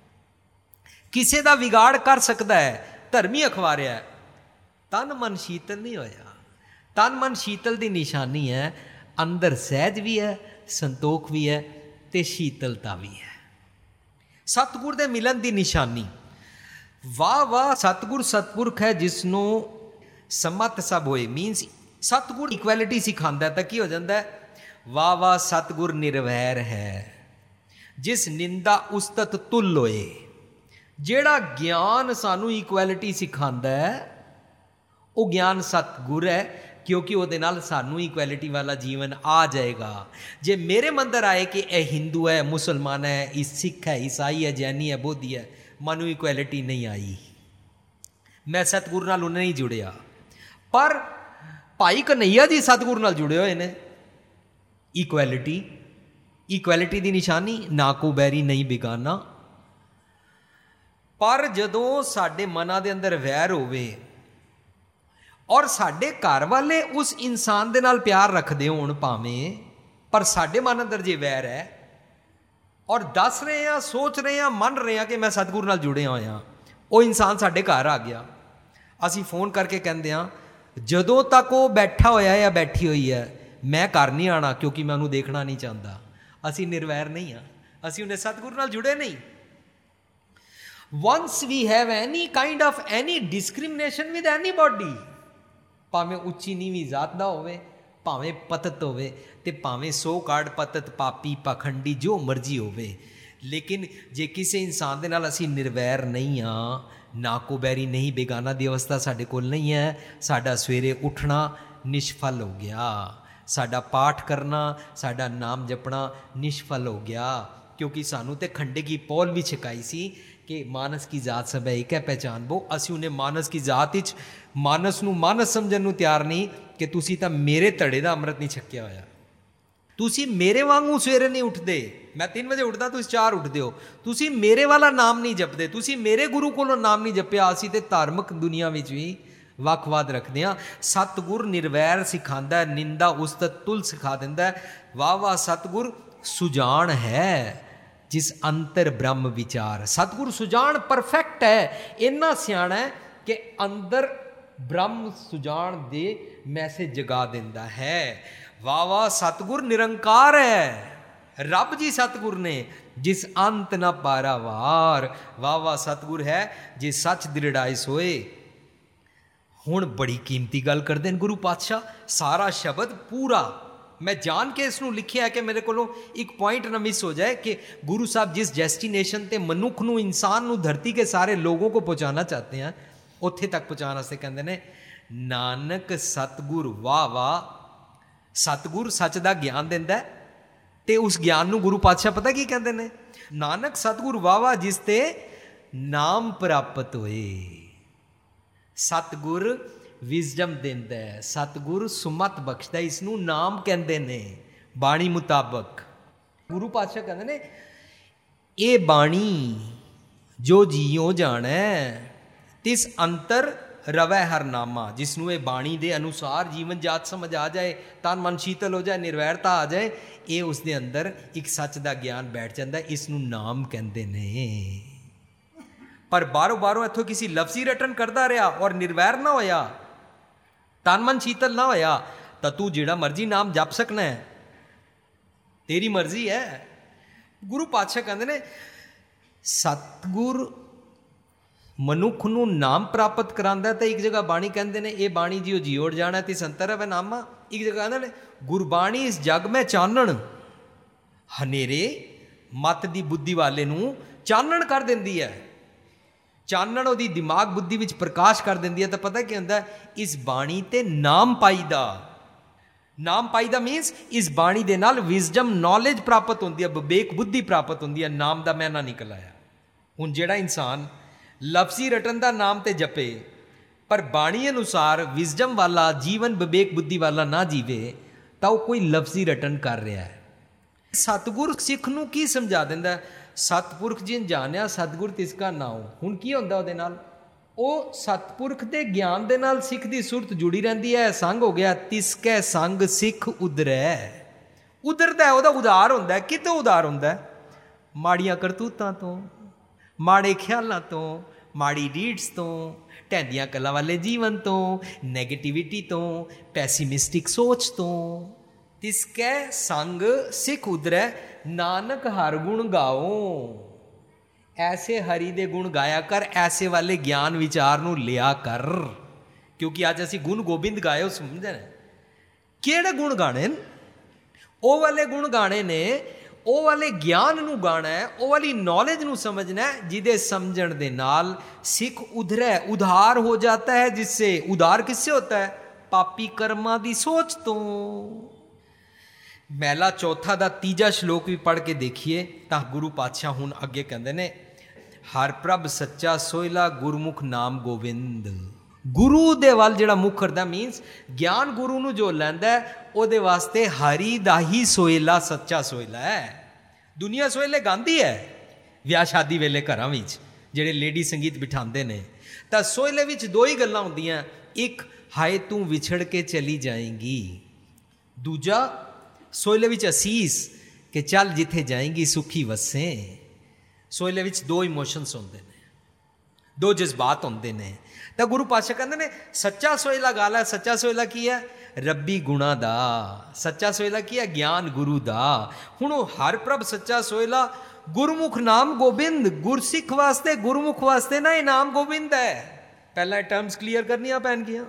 ਕਿਸੇ ਦਾ ਵਿਗਾੜ ਕਰ ਸਕਦਾ ਹੈ, ਧਰਮੀ ਅਖਵਾ ਰਿਹਾ, ਤਨ ਮਨ ਸ਼ੀਤਲ ਨਹੀਂ ਹੋਇਆ। ਤਨ ਮਨ ਸ਼ੀਤਲ ਦੀ ਨਿਸ਼ਾਨੀ ਹੈ ਅੰਦਰ ਸਹਿਜ ਵੀ ਹੈ, ਸੰਤੋਖ ਵੀ ਹੈ ਤੇ ਸ਼ੀਤਲਤਾ ਵੀ ਹੈ। ਸਤਿਗੁਰ ਦੇ ਮਿਲਣ ਦੀ ਨਿਸ਼ਾਨੀ। ਵਾਹ ਵਾਹ ਸਤਿਗੁਰ ਸਤਪੁਰਖ ਹੈ ਜਿਸ ਨੂੰ ਸਮਤ ਸਭ ਹੋਏ। ਮੀਨਸ ਸਤਿਗੁਰ ਇਕੁਐਲਿਟੀ ਸਿਖਾਉਂਦਾ ਤਾਂ ਕੀ ਹੋ ਜਾਂਦਾ ਹੈ? ਵਾਹ ਵਾਹ ਸਤਿਗੁਰ ਨਿਰਵੈਰ ਹੈ ਜਿਸ ਨਿੰਦਾ ਉਸਤਤ ਤੁਲ ਹੋਏ। ਜਿਹੜਾ ਗਿਆਨ ਸਾਨੂੰ ਇਕੁਐਲਿਟੀ ਸਿਖਾਉਂਦਾ ਹੈ ਉਹ ਗਿਆਨ ਸਤਿਗੁਰ ਹੈ, ਕਿਉਂਕਿ ਉਹਦੇ ਨਾਲ ਸਾਨੂੰ ਇਕੁਐਲਿਟੀ ਵਾਲਾ ਜੀਵਨ ਆ ਜਾਏਗਾ। ਜੇ ਮੇਰੇ ਮੰਦਰ ਆਏ ਕਿ ਇਹ ਹਿੰਦੂ ਹੈ, ਮੁਸਲਮਾਨ ਹੈ, ਇਹ ਸਿੱਖ ਹੈ, ਈਸਾਈ ਹੈ, ਜੈਨੀ ਹੈ, ਬੋਧੀ ਹੈ, ਮੈਨੂੰ ਇਕੁਐਲਿਟੀ ਨਹੀਂ ਆਈ, ਮੈਂ ਸਤਿਗੁਰੂ ਨਾਲ ਉਹਨੇ ਨਹੀਂ ਜੁੜਿਆ। ਪਰ ਭਾਈ ਕਨਈਆ ਜੀ ਸਤਿਗੁਰੂ ਨਾਲ ਜੁੜੇ ਹੋਏ ਨੇ। ਇਕੁਐਲਿਟੀ, ਇਕੁਐਲਿਟੀ ਦੀ ਨਿਸ਼ਾਨੀ ਨਾ ਕੋ ਬੈਰੀ ਨਹੀਂ ਬਿਗਾਨਾ। ਪਰ ਜਦੋਂ ਸਾਡੇ ਮਨਾਂ ਦੇ ਅੰਦਰ ਵੈਰ ਹੋਵੇ ਔਰ ਸਾਡੇ ਘਰ ਵਾਲੇ ਉਸ ਇਨਸਾਨ ਦੇ ਨਾਲ ਪਿਆਰ ਰੱਖਦੇ ਹੋਣ ਭਾਵੇਂ, ਪਰ ਸਾਡੇ ਮਨ ਅੰਦਰ ਜੇ ਵੈਰ ਹੈ ਔਰ ਦੱਸ ਰਹੇ ਹਾਂ, ਸੋਚ ਰਹੇ ਹਾਂ, ਮੰਨ ਰਹੇ ਹਾਂ ਕਿ ਮੈਂ ਸਤਿਗੁਰੂ ਨਾਲ ਜੁੜਿਆ ਹੋਇਆ, ਉਹ ਇਨਸਾਨ ਸਾਡੇ ਘਰ ਆ ਗਿਆ, ਅਸੀਂ ਫੋਨ ਕਰਕੇ ਕਹਿੰਦੇ ਹਾਂ ਜਦੋਂ ਤੱਕ ਉਹ ਬੈਠਾ ਹੋਇਆ ਜਾਂ ਬੈਠੀ ਹੋਈ ਹੈ ਮੈਂ ਘਰ ਨਹੀਂ ਆਉਣਾ ਕਿਉਂਕਿ ਮੈਂ ਉਹਨੂੰ ਦੇਖਣਾ ਨਹੀਂ ਚਾਹੁੰਦਾ। ਅਸੀਂ ਨਿਰਵੈਰ ਨਹੀਂ ਹਾਂ, ਅਸੀਂ ਉਹਨੇ ਸਤਿਗੁਰੂ ਨਾਲ ਜੁੜੇ ਨਹੀਂ। Once we have any kind of any discrimination with anybody, ਭਾਵੇਂ ਉੱਚੀ ਨੀਵੀਂ ਜ਼ਾਤ ਦਾ ਹੋਵੇ, ਭਾਵੇਂ ਪਤਤ ਹੋਵੇ ਤੇ ਭਾਵੇਂ 100 ਕਾੜ ਪਤਤ ਪਾਪੀ ਪਾਖੰਡੀ ਜੋ ਮਰਜ਼ੀ ਹੋਵੇ, ਲੇਕਿਨ ਜੇ ਕਿਸੇ ਇਨਸਾਨ ਦੇ ਨਾਲ ਅਸੀਂ ਨਿਰਵੈਰ ਨਹੀਂ ਹਾਂ, ਨਾਕੋ ਬੈਰੀ ਨਹੀਂ, ਬੇਗਾਨਾ ਦੀ ਅਵਸਥਾ ਸਾਡੇ ਕੋਲ ਨਹੀਂ ਹੈ, ਸਾਡਾ ਸਵੇਰੇ ਉੱਠਣਾ ਨਿਸ਼ਫਲ ਹੋ ਗਿਆ, ਸਾਡਾ ਪਾਠ ਕਰਨਾ, ਸਾਡਾ ਨਾਮ ਜਪਣਾ ਨਿਸ਼ਫਲ ਹੋ ਗਿਆ, ਕਿਉਂਕਿ ਸਾਨੂੰ ਤੇ ਖੰਡੇ ਕੀ ਪੌਲ ਵੀ ਛਕਾਈ ਸੀ ਕਿ ਮਾਨਸ ਕੀ ਜ਼ਾਤ ਸਭ ਹੈ ਇੱਕ ਹੈ ਪਹਿਚਾਨਬੋ। ਅਸੀਂ ਉਹਨੇ ਮਾਨਸ ਕੀ ਜ਼ਾਤ ਵਿੱਚ ਮਾਨਸ ਨੂੰ ਮਾਨਸ ਸਮਝਣ ਨੂੰ ਤਿਆਰ ਨਹੀਂ ਕਿ ਤੁਸੀਂ ਤਾਂ ਮੇਰੇ ਧੜੇ ਦਾ ਅੰਮ੍ਰਿਤ ਨਹੀਂ ਛਕਿਆ ਹੋਇਆ, ਤੁਸੀਂ ਮੇਰੇ ਵਾਂਗੂ ਸਵੇਰੇ ਨਹੀਂ ਉੱਠਦੇ, ਮੈਂ 3 ਵਜੇ ਉੱਠਦਾ, ਤੁਸੀਂ 4 ਉੱਠਦੇ ਹੋ, ਤੁਸੀਂ ਮੇਰੇ ਵਾਲਾ ਨਾਮ ਨਹੀਂ ਜਪਦੇ, ਤੁਸੀਂ ਮੇਰੇ ਗੁਰੂ ਕੋਲੋਂ ਨਾਮ ਨਹੀਂ ਜਪਿਆ। ਅਸੀਂ ਤੇ ਧਾਰਮਿਕ ਦੁਨੀਆ ਵਿੱਚ ਵੀ ਵੱਖਵਾਦ ਰੱਖਦੇ ਹਾਂ। ਸਤਿਗੁਰ ਨਿਰਵੈਰ ਸਿਖਾਉਂਦਾ, ਨਿੰਦਾ ਉਸਤਤ ਤੁਲ ਸਿਖਾ ਦਿੰਦਾ। ਵਾਹ ਵਾਹ ਸਤਿਗੁਰ ਸੁਜਾਨ ਹੈ ਜਿਸ ਅੰਤਰ ਬ੍ਰਹਮ ਵਿਚਾਰ। ਸਤਿਗੁਰ ਸੁਜਾਨ ਪਰਫੈਕਟ ਹੈ, ਇੰਨਾ ਸਿਆਣਾ ਹੈ ਕਿ ਅੰਦਰ ਬ੍ਰਹਮ ਸੁਜਾਨ ਦੇ ਮੈਸੇਜ ਜਗਾ ਦਿੰਦਾ ਹੈ। ਵਾਹ ਵਾਹ ਸਤਿਗੁਰ ਨਿਰੰਕਾਰ ਹੈ, ਰੱਬ ਜੀ ਸਤਿਗੁਰ ਨੇ ਜਿਸ ਅੰਤ ਨਾ ਪਾਰਾਵਾਰ। ਵਾਹ ਵਾਹ ਸਤਿਗੁਰ ਹੈ ਜੇ ਸੱਚ ਦ੍ਰਿੜਾਈ ਸੋਏ। ਹੁਣ ਬੜੀ ਕੀਮਤੀ ਗੱਲ ਕਰਦੇ ਨੇ ਗੁਰੂ ਪਾਤਸ਼ਾਹ, ਸਾਰਾ ਸ਼ਬਦ ਪੂਰਾ ਮੈਂ ਜਾਣ ਕੇ ਇਸ ਨੂੰ ਲਿਖਿਆ ਕਿ ਮੇਰੇ ਕੋਲੋਂ ਇੱਕ ਪੁਆਇੰਟ ਨਾ ਮਿਸ ਹੋ ਜਾਏ ਕਿ ਗੁਰੂ ਸਾਹਿਬ ਜਿਸ ਡੈਸਟੀਨੇਸ਼ਨ ਤੇ ਮਨੁੱਖ ਨੂੰ, ਇਨਸਾਨ ਨੂੰ, ਧਰਤੀ ਕੇ ਸਾਰੇ ਲੋਗੋਂ को ਪਹੁੰਚਾਣਾ ਚਾਹਤੇ हैं, ਉੱਥੇ ਤੱਕ ਪਹੁੰਚਾਉਣ ਵਾਸਤੇ ਕਹਿੰਦੇ ਨੇ ਨਾਨਕ ਸਤਿਗੁਰ ਵਾਹ ਵਾਹ। ਸਤਿਗੁਰ ਸੱਚ ਦਾ ਗਿਆਨ ਦਿੰਦਾ ਤੇ ਉਸ ਗਿਆਨ ਨੂੰ ਗੁਰੂ ਪਾਤਸ਼ਾਹ ਪਤਾ ਕੀ ਕਹਿੰਦੇ ਨੇ, ਨਾਨਕ ਸਤਿਗੁਰ ਵਾਹ ਵਾਹ ਜਿਸ ਤੇ ਨਾਮ ਪ੍ਰਾਪਤ ਹੋਏ। ਸਤਿਗੁਰ ਵਿਜ਼ਡਮ ਦਿੰਦਾ ਹੈ, ਸਤਿਗੁਰ ਸੁਮਤ ਬਖਸ਼ਦਾ, ਇਸ ਨੂੰ ਨਾਮ ਕਹਿੰਦੇ ਨੇ ਬਾਣੀ ਮੁਤਾਬਕ। ਗੁਰੂ ਪਾਤਸ਼ਾਹ ਕਹਿੰਦੇ ਨੇ ਇਹ ਬਾਣੀ ਜੋ ਜੀਓ ਜਾਣੈ ਤਿਸ ਅੰਤਰ ਰਵੈ ਹਰਨਾਮਾ। ਜਿਸ ਨੂੰ ਇਹ ਬਾਣੀ ਦੇ ਅਨੁਸਾਰ ਜੀਵਨ ਜਾਤ ਸਮਝ ਆ ਜਾਏ, ਤਨ ਮਨ ਸ਼ੀਤਲ ਹੋ ਜਾਏ, ਨਿਰਵੈਰਤਾ ਆ ਜਾਏ, ਇਹ ਉਸ ਦੇ ਅੰਦਰ ਇੱਕ ਸੱਚ ਦਾ ਗਿਆਨ ਬੈਠ ਜਾਂਦਾ, ਇਸ ਨੂੰ ਨਾਮ ਕਹਿੰਦੇ ਨੇ। ਪਰ ਬਾਹਰੋਂ ਬਾਹਰੋਂ ਇੱਥੋਂ ਕਿਸੇ ਲਫ਼ਜ਼ੀ ਰਟਨ ਕਰਦਾ ਰਿਹਾ ਔਰ ਨਿਰਵੈਰ ਨਾ ਹੋਇਆ, ਤਨ ਮਨ ਸ਼ੀਤਲ ਨਾ ਹੋਇਆ, ਤਾਂ ਤੂੰ ਜਿਹੜਾ ਮਰਜ਼ੀ ਨਾਮ ਜਪ ਸਕਣਾ ਹੈ, ਤੇਰੀ ਮਰਜ਼ੀ ਹੈ। ਗੁਰੂ ਪਾਤਸ਼ਾਹ ਕਹਿੰਦੇ ਨੇ ਸਤਿਗੁਰ ਮਨੁੱਖ ਨੂੰ ਨਾਮ ਪ੍ਰਾਪਤ ਕਰਾਉਂਦਾ। ਤਾਂ ਇੱਕ ਜਗ੍ਹਾ ਬਾਣੀ ਕਹਿੰਦੇ ਨੇ ਇਹ ਬਾਣੀ ਜਿਉ ਜੀਉੜ ਜਾਣਾ ਤੇ ਸੰਤਰ ਹੈ ਨਾਮਾ। ਇੱਕ ਜਗ੍ਹਾ ਕਹਿੰਦੇ ਨੇ ਗੁਰਬਾਣੀ ਇਸ ਜਗ ਮੈਂ ਚਾਨਣ, ਹਨੇਰੇ ਮਤ ਦੀ ਬੁੱਧੀ ਵਾਲੇ ਨੂੰ ਚਾਨਣ ਕਰ ਦਿੰਦੀ ਹੈ, ਚਾਨਣ ਉਹਦੀ ਦਿਮਾਗ ਬੁੱਧੀ ਵਿੱਚ ਪ੍ਰਕਾਸ਼ ਕਰ ਦਿੰਦੀ ਹੈ। ਤਾਂ ਪਤਾ ਕੀ ਹੁੰਦਾ, ਇਸ ਬਾਣੀ ਤੇ ਨਾਮ ਪਾਈਦਾ। ਨਾਮ ਪਾਈਦਾ ਮੀਨਸ ਇਸ ਬਾਣੀ ਦੇ ਨਾਲ ਵਿਜ਼ਡਮ ਨੌਲੇਜ ਪ੍ਰਾਪਤ ਹੁੰਦੀ ਹੈ, ਵਿਵੇਕ ਬੁੱਧੀ ਪ੍ਰਾਪਤ ਹੁੰਦੀ ਹੈ। ਨਾਮ ਦਾ ਮੈਨਾ ਨਿਕਲ ਆਇਆ। ਹੁਣ ਜਿਹੜਾ ਇਨਸਾਨ ਲਫ਼ਜ਼ੀ ਰਟਨ ਦਾ ਨਾਮ ਤੇ ਜਪੇ ਪਰ ਬਾਣੀ ਅਨੁਸਾਰ ਵਿਜ਼ਡਮ ਵਾਲਾ ਜੀਵਨ, ਵਿਵੇਕ ਬੁੱਧੀ ਵਾਲਾ ਨਾ ਜੀਵੇ, ਤਾਂ ਉਹ ਕੋਈ ਲਫ਼ਜ਼ੀ ਰਟਨ ਕਰ ਰਿਹਾ ਹੈ। ਸਤਿਗੁਰ ਸਿੱਖ ਨੂੰ ਕੀ ਸਮਝਾ ਦਿੰਦਾ, ਸਤਿਪੁਰਖ ਜਿਨ ਜਾਣਿਆ ਸਤਿਗੁਰ ਤਿਸਕਾ ਨਾਉ। ਹੁਣ ਕੀ ਹੁੰਦਾ ਉਹਦੇ ਨਾਲ, ਉਹ ਸਤਿਪੁਰਖ ਦੇ ਗਿਆਨ ਦੇ ਨਾਲ ਸਿੱਖ ਦੀ ਸੁਰਤ ਜੁੜੀ ਰਹਿੰਦੀ ਹੈ। ਸੰਗ ਹੋ ਗਿਆ ਤਿਸਕੈ ਸੰਗ ਸਿੱਖ ਉਧਰੈ। ਉਧਰਦਾ ਉਹਦਾ ਉਧਾਰ ਹੁੰਦਾ। ਕਿਤੋਂ ਉਧਾਰ ਹੁੰਦਾ, ਮਾੜੀਆਂ ਕਰਤੂਤਾਂ ਤੋਂ, ਮਾੜੇ ਖਿਆਲਾਂ ਤੋਂ, ਮਾੜੀ ਰੀਡਸ ਤੋਂ, ਢਹਿੰਦੀਆਂ ਕਲਾਂ ਵਾਲੇ ਜੀਵਨ ਤੋਂ, ਨੈਗੇਟਿਵਿਟੀ ਤੋਂ, ਪੈਸੀਮਿਸਟਿਕ ਸੋਚ ਤੋਂ। ਤਿਸਕੈ ਸੰਗ ਸਿੱਖ ਉਧਰੈ ਨਾਨਕ ਹਰ ਗੁਣ ਗਾਓ। ਐਸੇ ਹਰੀ ਦੇ ਗੁਣ ਗਾਇਆ ਕਰ, ਐਸੇ ਵਾਲੇ ਗਿਆਨ ਵਿਚਾਰ ਨੂੰ ਲਿਆ ਕਰ। ਕਿਉਂਕਿ ਅੱਜ ਅਸੀਂ ਗੁਣ ਗੋਬਿੰਦ ਗਾਏ ਹੋ, ਸਮਝਣ ਕਿਹੜੇ ਗੁਣ ਗਾਣੇ ਨੇ, ਉਹ ਵਾਲੇ ਗੁਣ ਗਾਣੇ ਨੇ, ਉਹ ਵਾਲੇ ਗਿਆਨ ਨੂੰ ਗਾਣਾ ਹੈ, ਉਹ ਵਾਲੀ ਨੌਲੇਜ ਨੂੰ ਸਮਝਣਾ ਹੈ, ਜਿਹਦੇ ਸਮਝਣ ਦੇ ਨਾਲ ਸਿੱਖ ਉਧਰੈ, ਉਧਾਰ ਹੋ ਜਾਤਾ ਹੈ। ਜਿਸਸੇ ਉਧਾਰ ਕਿਸਸੇ ਹੋਤਾ ਹੈ, ਪਾਪੀ ਕਰਮਾਂ ਦੀ ਸੋਚ ਤੋਂ। ਮਹਿਲਾ ਚੌਥਾ ਦਾ 3 ਸ਼ਲੋਕ ਵੀ ਪੜ੍ਹ ਕੇ ਦੇਖੀਏ ਤਾਂ ਗੁਰੂ ਪਾਤਸ਼ਾਹ ਹੁਣ ਅੱਗੇ ਕਹਿੰਦੇ ਨੇ, ਹਰ ਪ੍ਰਭ ਸੱਚਾ ਸੋਇਲਾ ਗੁਰਮੁਖ ਨਾਮ ਗੋਬਿੰਦ। ਗੁਰੂ ਦੇ ਵੱਲ ਜਿਹੜਾ ਮੁੱਖ ਕਰਦਾ ਮੀਨਸ ਗਿਆਨ ਗੁਰੂ ਨੂੰ ਜੋ ਲੈਂਦਾ, ਉਹਦੇ ਵਾਸਤੇ ਹਰੀ ਦਾ ਹੀ ਸੋਇਲਾ ਸੱਚਾ ਸੋਇਲਾ ਹੈ। ਦੁਨੀਆ ਸੋਇਲੇ ਗਾਉਂਦੀ ਹੈ ਵਿਆਹ ਸ਼ਾਦੀ ਵੇਲੇ ਘਰਾਂ ਵਿੱਚ, ਜਿਹੜੇ ਲੇਡੀ ਸੰਗੀਤ ਬਿਠਾਉਂਦੇ ਨੇ। ਤਾਂ ਸੋਇਲੇ ਵਿੱਚ 2 ਹੀ ਗੱਲਾਂ ਹੁੰਦੀਆਂ, ਇੱਕ ਹਾਏ ਤੂੰ ਵਿਛੜ ਕੇ ਚਲੀ ਜਾਏਂਗੀ, ਦੂਜਾ ਸੋਇਲੇ ਵਿੱਚ ਅਸੀਸ ਕਿ ਚੱਲ ਜਿੱਥੇ ਜਾਏਂਗੀ ਸੁਖੀ ਵਸੇ। ਸੋਇਲੇ ਵਿੱਚ 2 ਇਮੋਸ਼ਨਸ ਹੁੰਦੇ ਨੇ, 2 ਜਜ਼ਬਾਤ ਹੁੰਦੇ ਨੇ। ਤਾਂ ਗੁਰੂ ਪਾਤਸ਼ਾਹ ਕਹਿੰਦੇ ਨੇ ਸੱਚਾ ਸੋਇਲਾ ਗਾਲ ਹੈ। ਸੱਚਾ ਸੋਇਲਾ ਕੀ ਹੈ, ਰੱਬੀ ਗੁਣਾ ਦਾ। ਸੱਚਾ ਸੋਇਲਾ ਕੀ ਹੈ, ਗਿਆਨ ਗੁਰੂ ਦਾ। ਹੁਣ ਉਹ ਹਰ ਪ੍ਰਭ ਸੱਚਾ ਸੋਇਲਾ ਗੁਰਮੁਖ ਨਾਮ ਗੋਬਿੰਦ। ਗੁਰਸਿੱਖ ਵਾਸਤੇ, ਗੁਰਮੁਖ ਵਾਸਤੇ ਨਾ ਇਹ ਨਾਮ ਗੋਬਿੰਦ ਹੈ। ਪਹਿਲਾਂ ਇਹ ਟਰਮਸ ਕਲੀਅਰ ਕਰਨੀਆਂ ਪੈਣਗੀਆਂ।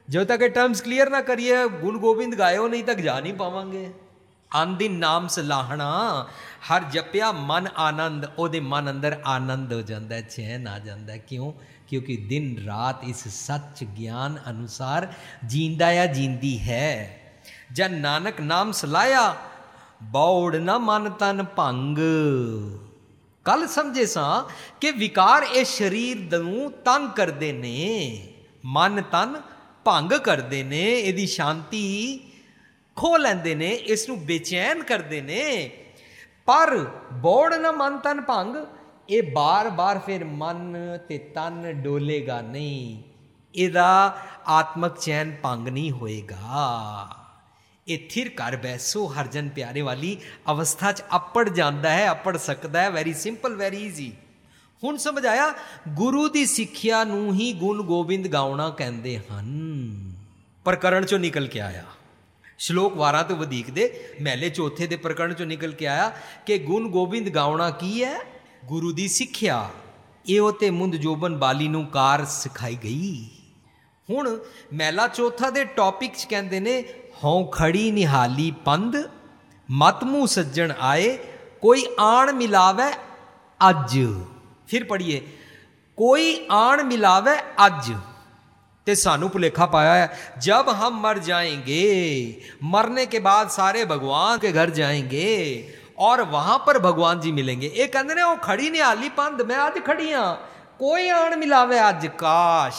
जब तक ये टर्म्स क्लियर ना करिए गुण गोबिंद गायो नहीं तक जा नहीं पावांगे। अन दिन नाम सलाहना हर जपिया मन आनंद, ओदे मन अंदर आनंद हो जाता है, चैन आ जाता है। क्यों? क्योंकि दिन रात इस सच ज्ञान अनुसार जींदा या जींदी है। जन नानक नाम सलाया बौड़ न मन तन भंग। कल समझे सा कि विकार ये शरीर नूं तंग करते ने, मन तन भंग करते ने, इहदी शांति खो लेंदे ने, इसनूं बेचैन करते ने। पर बौड़ न मन तन भंग, ये बार बार फिर मन ते तन डोलेगा नहीं, इहदा आत्मक चैन भंग नहीं होएगा। ये थिर कर बैसो हरजन प्यारे वाली अवस्था च अपड़ जाता है, अपड़ सकता है। Very simple, very easy. हुण समझ आया, गुरु की सिੱਖਿਆ ਨੂੰ ही गुण गोबिंद गाउणा कहते हैं। प्रकरण चों निकल के आया, श्लोक 12 तो वधीक दे महले चौथे दे प्रकरण चों निकल के आया कि गुण गोबिंद गाउणा की है? गुरु की सिੱਖਿਆ। ਇਹ ਤੇ ਮੁੰਦ ਜੋਬਨ ਬਾਲੀ ਨੂੰ ਕਾਰ ਸਿਖਾਈ ਗਈ। ਹੁਣ ਮਹਿਲਾ ਚੌਥਾ ਦੇ ਟੌਪਿਕ 'ਚ ਕਹਿੰਦੇ ਨੇ, ਹਉ ਖੜੀ ਨਿਹਾਲੀ ਪੰਧ ਮਤ ਮੂੰਹ ਸੱਜਣ ਆਏ ਕੋਈ ਆਣ ਮਿਲਾਵੇ ਅੱਜ। फिर पढ़िए, कोई आण मिलावे अज। ते सानू भुलेखा पाया है जब हम मर जाएंगे, मरने के बाद सारे भगवान के घर जाएंगे और वहां पर भगवान जी मिलेंगे। ये कहते ने वो खड़ी निहाली पंध, मैं अज खड़ी हाँ, कोई आण मिलावे अज। काश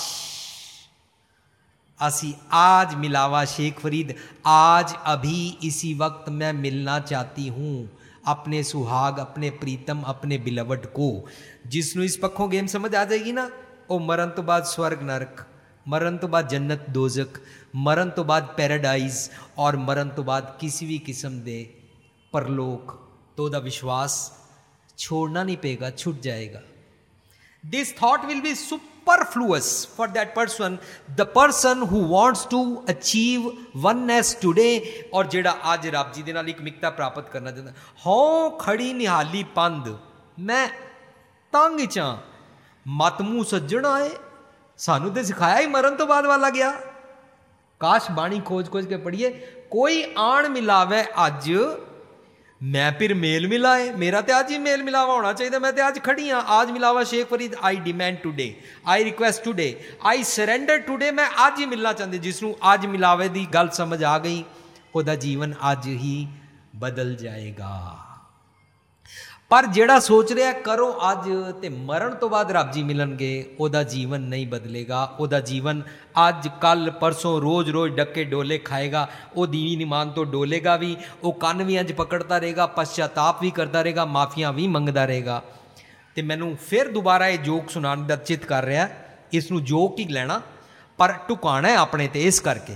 असी आज मिलावा शेख फरीद, आज अभी इसी वक्त मैं मिलना चाहती हूँ अपने सुहाग, अपने प्रीतम, अपने बिलवट को। जिसनों इस पक्षों गेम समझ आ जाएगी ना, वो मरण तो बाद स्वर्ग नरक, मरण तो बाद जन्नत दोजक, मरण तो बाद पैराडाइज और मरण तो बाद किसी भी किस्म दे परलोक, तो दा विश्वास छोड़ना नहीं पेगा, छूट जाएगा। This thought will be superfluous for that person, the person who wants to achieve oneness today, और जेड़ा आज रब जी दे नाल एक मिकता प्राप्त करना चाहता। हौं खड़ी निहाली पंध, मैं तंग चा मत मूंह सज्जण आए। सानू ते सिखाया ही मरण तो बाद वाला गया। काश बाणी खोज खोज के पढ़िए, कोई आण मिलावे अज मैं फिर मेल मिलाए। मेरा तो आज ही मेल मिलावा होना चाहिए, मैं तो आज खड़ी हाँ। आज मिलावा Sheikh Farid, I demand today, I request today, I surrender today. मैं आज ही मिलना चाहती। जिसनों आज मिलावे दी गल समझ आ गई, ओदा जीवन आज ही बदल जाएगा। पर जेड़ा सोच रहा करो अज ते मरण तो बाद रब जी मिलणगे, ओदा जीवन नहीं बदलेगा। ओदा जीवन अज कल परसों रोज़ रोज़ डके डोले खाएगा। वो दीन ईमान तो डोलेगा भी, वो कन भी अंज पकड़ता रहेगा, पश्चाताप भी करता रहेगा, माफिया भी मंगता रहेगा। तो मैनू फिर दोबारा ये जोक सुनाने का चित कर रहा, इसनू जोक ही लेना पर टुकाना है अपने ते। इस करके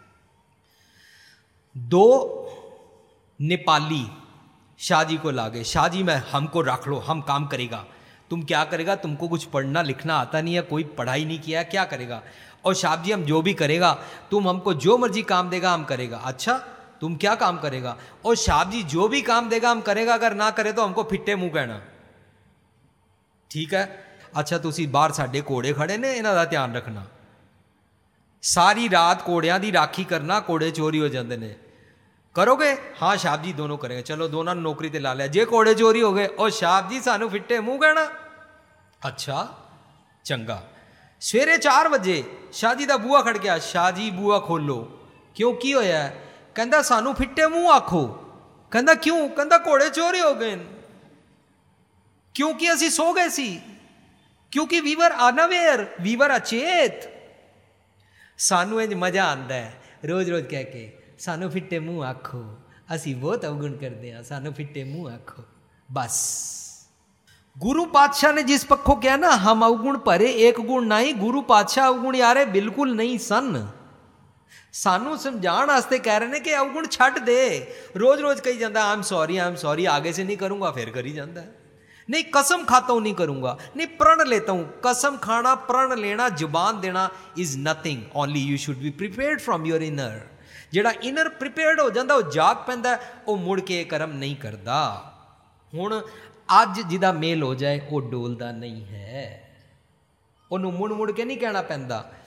दो नेपाली शाह जी को ला गए। शाह जी मैं हमको रख लो, हम काम करेगा। तुम क्या करेगा? तुमको कुछ पढ़ना लिखना आता नहीं है, कोई पढ़ाई नहीं किया है, क्या करेगा? और शाह जी हम जो भी करेगा, तुम हमको जो मर्जी काम देगा हम करेगा। अच्छा तुम क्या काम करेगा? और शाह जी जो भी काम देगा हम करेगा, अगर ना करे तो हमको फिट्टे मुंह कहना। ठीक है, अच्छा तुसी बाहर साडे घोड़े खड़े ने, इन्हां दा ध्यान रखना। सारी रात घोड़ियां दी राखी करना, घोड़े चोरी हो जाते हैं। करोगे? हाँ शाह जी दोनों करेंगे। चलो दोनों नौकरी ते ला लिया। जे घोड़े चोरी हो गए, और शाह जी सानू फिट्टे मुंह कहना। अच्छा चंगा। सवेरे 4 बजे शाह जी का बूहा खड़किया। शाह जी बूहा खोलो। क्यों की होया? कहंदा सानू फिट्टे मुंह आखो। कहंदा क्यों? कहंदा घोड़े चोरी हो गए। क्योंकि असी सो गए सी, क्योंकि we were unaware, we were अचेत। सानू इंज मजा आंदा है रोज रोज कह के सानू फिट्टे मुंह आखो, असी बहुत अवगुण करते हैं, सानू फिट्टे मुंह आखो। बस गुरु पातशाह ने जिस पक्षों कहा ना, हम अवगुण भरे एक गुण नहीं, गुरु पातशाह अवगुण यारे बिल्कुल नहीं सन। सानू समझाने वास्ते कह रहे हैं कि अवगुण छड्ड दे। रोज रोज कही जाता आई एम सॉरी, आगे से नहीं करूंगा, फिर करी जाता है। नहीं कसम खाता हूं नहीं करूंगा, नहीं प्रण लेता हूं। कसम खाना, प्रण लेना, जुबान देना is nothing, only you should be prepared from your inner. ਜਿਹੜਾ ਇਨਰ ਪ੍ਰੀਪੇਅਰਡ ਹੋ ਜਾਂਦਾ, ਉਹ ਜਾਗ ਪੈਂਦਾ, ਉਹ ਮੁੜ ਕੇ ਕਰਮ ਨਹੀਂ ਕਰਦਾ। ਹੁਣ ਅੱਜ ਜਿਹਦਾ ਮੇਲ ਹੋ ਜਾਏ ਉਹ ਡੋਲਦਾ ਨਹੀਂ ਹੈ। ਉਹਨੂੰ ਮੁੜ ਮੁੜ ਕੇ ਨਹੀਂ ਕਹਿਣਾ ਪੈਂਦਾ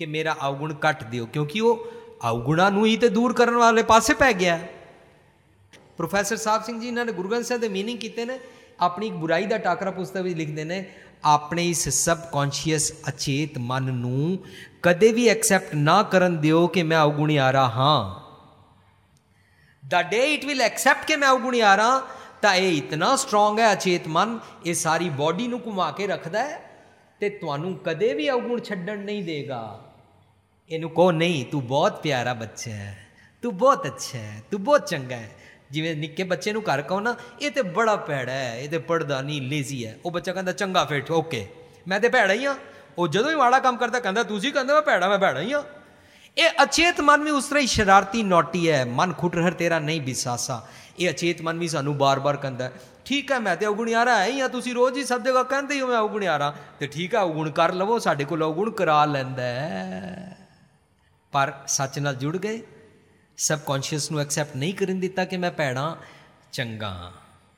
कि मेरा अवगुण कट दिओ, क्योंकि वो अवगुणा नूं ही तो दूर करने वाले पासे पै गया। प्रोफैसर साहब सिंह जी इन्होंने गुरु ग्रंथ साहिब के मीनिंग किए ने, अपनी एक बुराई का टाकरा पुस्तक में लिखते हैं, अपने इस सबकॉन्शियस अचेत मन नूं कदे भी एक्सैप्ट ना करन दिओ कि मैं अवगुणियारा हाँ। The day it will accept कि मैं अवगुणियारा, तो यह इतना स्ट्रोंग है अचेत मन, ये सारी बॉडी नूं घुमा के रखता है, तो तुहानूं कदे भी अवगुण छड्डण नहीं देगा। इनू कहो नहीं तू बहुत प्यारा बच्चा है, तू बहुत अच्छा है, तू बहुत चंगा है। जिवें निक्के बच्चे नूं घर कहो ना ये तो बड़ा भैड़ा है, ये तो पढ़दा नहीं, लेजी है, वो बच्चा कहता चंगा फिर ओके मैं तो भैड़ा ही हाँ। वो जदों ही माड़ा काम करता कहता तुसीं कहंदे मैं भैड़ा ही हाँ। ये अचेत मन भी उस तरह ही शरारती नौटी है। मन खुटहर तेरा नहीं बिसासा, ये अचेत मन भी सानू बार बार कहता है ठीक है मैं तो अवगुणियारा है ही हाँ, तुसीं रोज़ ही सब जगह कहते ही हो मैं अवगुणियारा, तो ठीक है अवगुण कर लवो, साडे कोल अवगुण करा लैंदा है। पर सच नाल जुड़ गए, सबकॉन्शियस नूं एक्सैप्ट नहीं करन दिता कि मैं भैड़ा चंगा हाँ,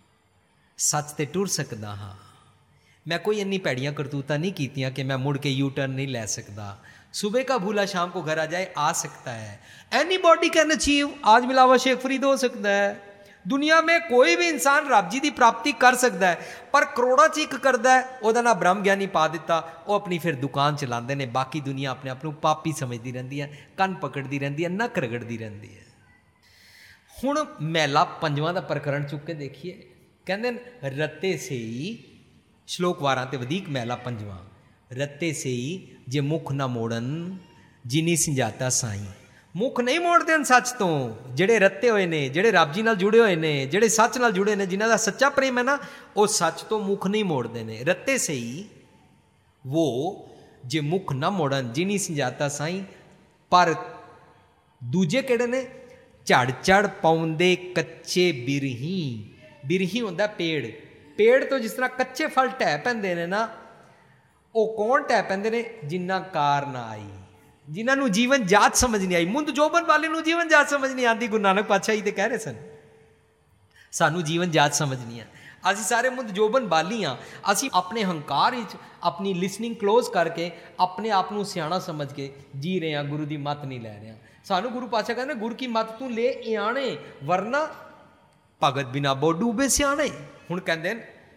सच ते टुर सकदा हाँ, मैं कोई इन्नी भैड़ियां करतूतां नहीं कीतियां कि मैं मुड़ के यू टर्न नहीं ले सकता। सुबह का भूला शाम को घर आ जाए, आ सकता है। एनी बॉडी कैन अचीव, आज मिलावा शेख फरीद हो सकता है। दुनिया में कोई भी इंसान रब जी की प्राप्ति कर सकता है, पर करोड़ा च एक करता है, वह ना ब्रह्म ज्ञानी पा दिता, वो अपनी फिर दुकान चलाते हैं। बाकी दुनिया अपने आप को पापी समझती रहती है, कन पकड़ती रहती है, नक रगड़ती रहती है। हुण मैला पंजवां का प्रकरण चुक के देखिए, कहते रत्ते से ही श्लोक 12 ते वधीक मैला पंजवां, रत्ते से ही जे मुख ना मोड़न जिनी संजाता साई। मुख नहीं मोड़ते हैं सच तो, जेड़े रत्ते हुए ने, जेड़े रब जी नाल जुड़े हुए ने, जेड़े सच नाल जुड़े ने, जिन्हां दा सच्चा प्रेम है ना, वो सच तो मुख नहीं मोड़ते ने। रत्ते से ही वो जे मुख ना मोड़न जिनी संजाता साई। पर दूजे केड़े ने, झड़ झड़ पाउंदे कच्चे बिरही। बिरही हुंदा पेड़, पेड़ तो जिस तरह कच्चे फल ढह पैंदे ने ना, वो कौन ढह पैंदे ने, जिन्ना कार ना आई, जिन्होंने जीवन जाच समझ नहीं आई। मुंद जोबन वाले नूं जीवन जाच समझ नहीं आती। गुरु नानक पातशाह जी तो कह रहे सन सानू जीवन जाच समझ नहीं है। असी सारे मुंद जोबन बाली हाँ, असी अपने हंकार अपनी लिसनिंग क्लोज करके अपने आप को सियाणा समझ के जी रहे हैं, गुरु की मत नहीं लै रहे हैं। सानू गुरु पातशाह कहते गुरु की मत तू ले आने, वरना भगत बिना बो डूबे सियाणे। हुण कहते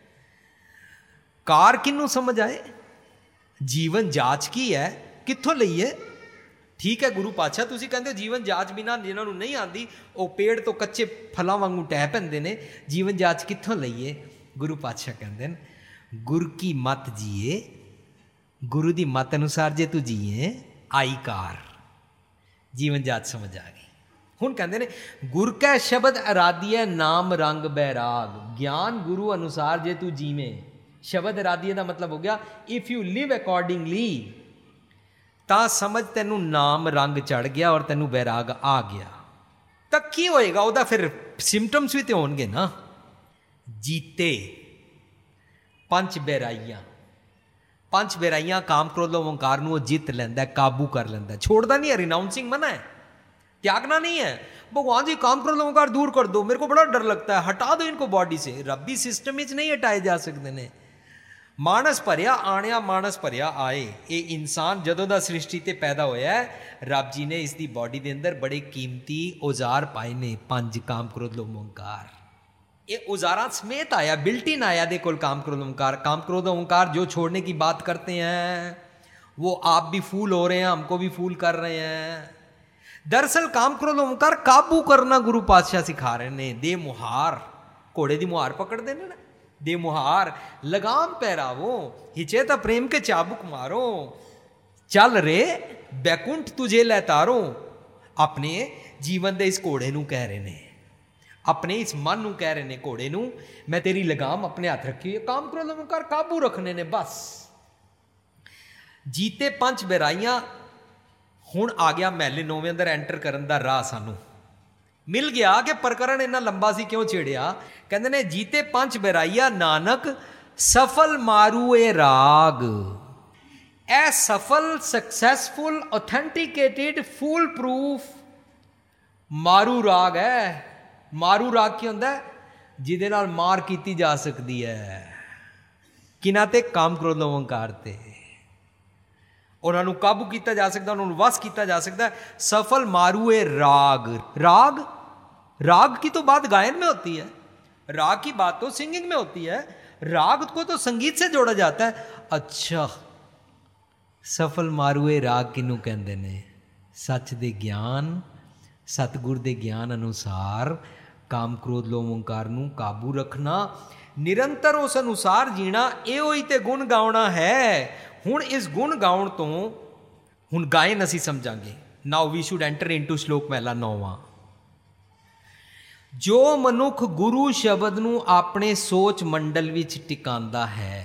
कार किनू समझ आए, जीवन जाच की है, कित्थों लईए। ठीक है गुरु पातशाह तुसीं कहंदे जीवन जाच बिना जिन्होंने नहीं आती, वो पेड़ तो कच्चे फलों वांगू टह पैंदे ने, जीवन जाच कित्थों लईए। गुरु पातशाह कहंदे गुरु की मत जिए, गुरु की मत अनुसार जे तू जिए आई कार, जीवन जाच समझ आ गई। हुण कहंदे ने गुर कै शब्द अराधिया नाम रंग बैराग। ज्ञान गुरु अनुसार जे तू जीवें, शब्द अराधिया का मतलब हो गया इफ यू लिव अकॉर्डिंगली, ता समझ तेनू नाम रंग चढ़ गया और तेनू बैराग आ गया। तक की होएगा, वह फिर सिम्पटम्स भी तो होंगे ना। जीते पंच बैराइयां, पंच बैराइयां काम क्रोध ओंकार नूं जित लैंदा, काबू कर लैंदा, छोड़दा नहीं है। रिनाउंसिंग मना है, त्यागना नहीं है। भगवान जी काम क्रोध ओंकार दूर कर दो, मेरे को बड़ा डर लगता है, हटा दो इनको बॉडी से। रब्बी सिस्टम में नहीं हटाए जा सकते ने। मानस भरिया आनिया मानस भरिया आए। ये इंसान जदों दा सृष्टि ते पैदा होया है, रब जी ने इसकी बॉडी के अंदर बड़े कीमती औजार पाए ने, पंज काम क्रोध लोभ ओंकार। ये औजारां समेत आया, बिल्ट इन आया दे कोल काम क्रोध ओंकार। काम क्रोध ओंकार जो छोड़ने की बात करते हैं वो आप भी फूल हो रहे हैं, हमको भी फूल कर रहे हैं। दरअसल काम क्रोध ओंकार काबू करना गुरु पातशाह सिखा रहे ने। दे मुहार, घोड़े की मुहार पकड़ देने ना, दे मुहार लगाम पहरावो, हिचेता प्रेम के चाबुक मारो, चल रे बैकुंठ तुझे लैतारो। अपने जीवन दे इस घोड़े नूं कह रहे ने, अपने इस मन नूं कह रहे ने, घोड़े नूं मैं तेरी लगाम अपने हाथ रखी है, काम क्रोध ओंकार काबू रखने ने बस। जीते पंच बैराइयां। हुण आ गया महले नौवें अंदर एंटर करन दा राह सानू मिल गया कि प्रकरण इन्ना लंबा सी क्यों छेड़िया। कहते ने जीते पंच बैराइया नानक सफल मारू ए राग। ए सफल सक्सैसफुल ऑथेंटिकेटेड फुल प्रूफ मारू राग है। मारू राग की होंदा है, जिहदे नाल मार कीती जा सकती है। किना ते काम क्रोध ओंकार ते। ਉਹਨਾਂ ਨੂੰ ਕਾਬੂ ਕੀਤਾ ਜਾ ਸਕਦਾ, ਉਹਨਾਂ ਨੂੰ ਵਸ ਕੀਤਾ जा सकता है। सफल मारुए राग, राग राग की तो बात गायन में होती है, राग की बात तो सिंगिंग में होती है, राग को तो संगीत से जोड़ा जाता है। अच्छा, सफल मारुए राग किनू कहंदे ने? सच दे ज्ञान, सतगुर दे ज्ञान अनुसार काम क्रोध लोभ ओंकार नू काबू रखना, निरंतर उस अनुसार जीना, ਇਹੋ ਹੀ ਤੇ ਗੁਣ ਗਾਉਣਾ ਹੈ। ਹੁਣ ਇਸ ਗੁਣ ਗਾਉਣ ਤੋਂ ਹੁਣ ਗਾਇਨ ਅਸੀਂ ਸਮਝਾਂਗੇ। Now we should enter into ਸ਼ਲੋਕ ਪਹਿਲਾ 9ਵਾਂ। ਜੋ ਮਨੁੱਖ ਗੁਰੂ ਸ਼ਬਦ ਨੂੰ ਆਪਣੇ ਸੋਚ ਮੰਡਲ ਵਿੱਚ ਟਿਕਾਉਂਦਾ ਹੈ,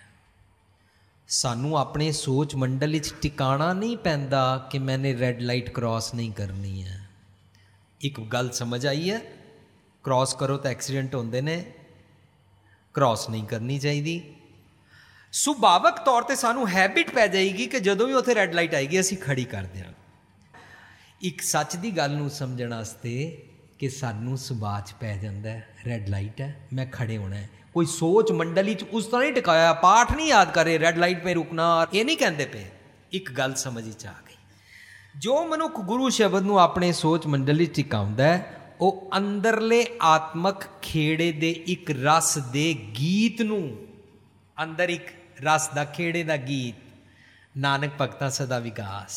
ਸਾਨੂੰ ਆਪਣੇ ਸੋਚ ਮੰਡਲ ਵਿੱਚ ਟਿਕਾਣਾ ਨਹੀਂ ਪੈਂਦਾ ਕਿ ਮੈਨੇ ਰੈੱਡ ਲਾਈਟ ਕ੍ਰਾਸ ਨਹੀਂ ਕਰਨੀ ਹੈ। ਇੱਕ ਗੱਲ ਸਮਝ ਆਈ ਹੈ, ਕ੍ਰਾਸ ਕਰੋ ਤਾਂ ਐਕਸੀਡੈਂਟ ਹੁੰਦੇ ਨੇ, ਕ੍ਰਾਸ ਨਹੀਂ ਕਰਨੀ ਚਾਹੀਦੀ। ਸੁਭਾਵਕ ਤੌਰ 'ਤੇ ਸਾਨੂੰ ਹੈਬਿਟ ਪੈ ਜਾਏਗੀ ਕਿ ਜਦੋਂ ਵੀ ਉੱਥੇ ਰੈੱਡ ਲਾਈਟ ਆਏਗੀ ਅਸੀਂ ਖੜੀ ਕਰ ਦਿਆਂਗੇ। ਇੱਕ ਸੱਚ ਦੀ ਗੱਲ ਨੂੰ ਸਮਝਣ ਵਾਸਤੇ ਕਿ ਸਾਨੂੰ ਸੁਭਾਅ 'ਚ ਪੈ ਜਾਂਦਾ ਰੈੱਡ ਲਾਈਟ ਹੈ, ਮੈਂ ਖੜੇ ਹੋਣਾ ਹੈ। ਕੋਈ ਸੋਚ ਮੰਡਲੀ 'ਚ ਉਸ ਤਰ੍ਹਾਂ ਨਹੀਂ ਟਿਕਾਇਆ, ਪਾਠ ਨਹੀਂ ਯਾਦ ਕਰੇ ਰੈੱਡ ਲਾਈਟ 'ਤੇ ਰੁਕਣਾ, ਇਹ ਨਹੀਂ ਕਹਿੰਦੇ ਪਏ। ਇੱਕ ਗੱਲ ਸਮਝ 'ਚ ਆ ਗਈ, ਜੋ ਮਨੁੱਖ ਗੁਰੂ ਸ਼ਬਦ ਨੂੰ ਆਪਣੇ ਸੋਚ ਮੰਡਲੀ 'ਚ ਟਿਕਾਉਂਦਾ ਉਹ ਅੰਦਰਲੇ ਆਤਮਕ ਖੇੜੇ ਦੇ ਇੱਕ ਰਸ ਦੇ ਗੀਤ ਨੂੰ, ਅੰਦਰ ਇੱਕ ਰਸ ਦਾ ਖੇੜੇ ਦਾ ਗੀਤ, ਨਾਨਕ ਭਗਤਾਂ ਸਦਾ ਵਿਕਾਸ,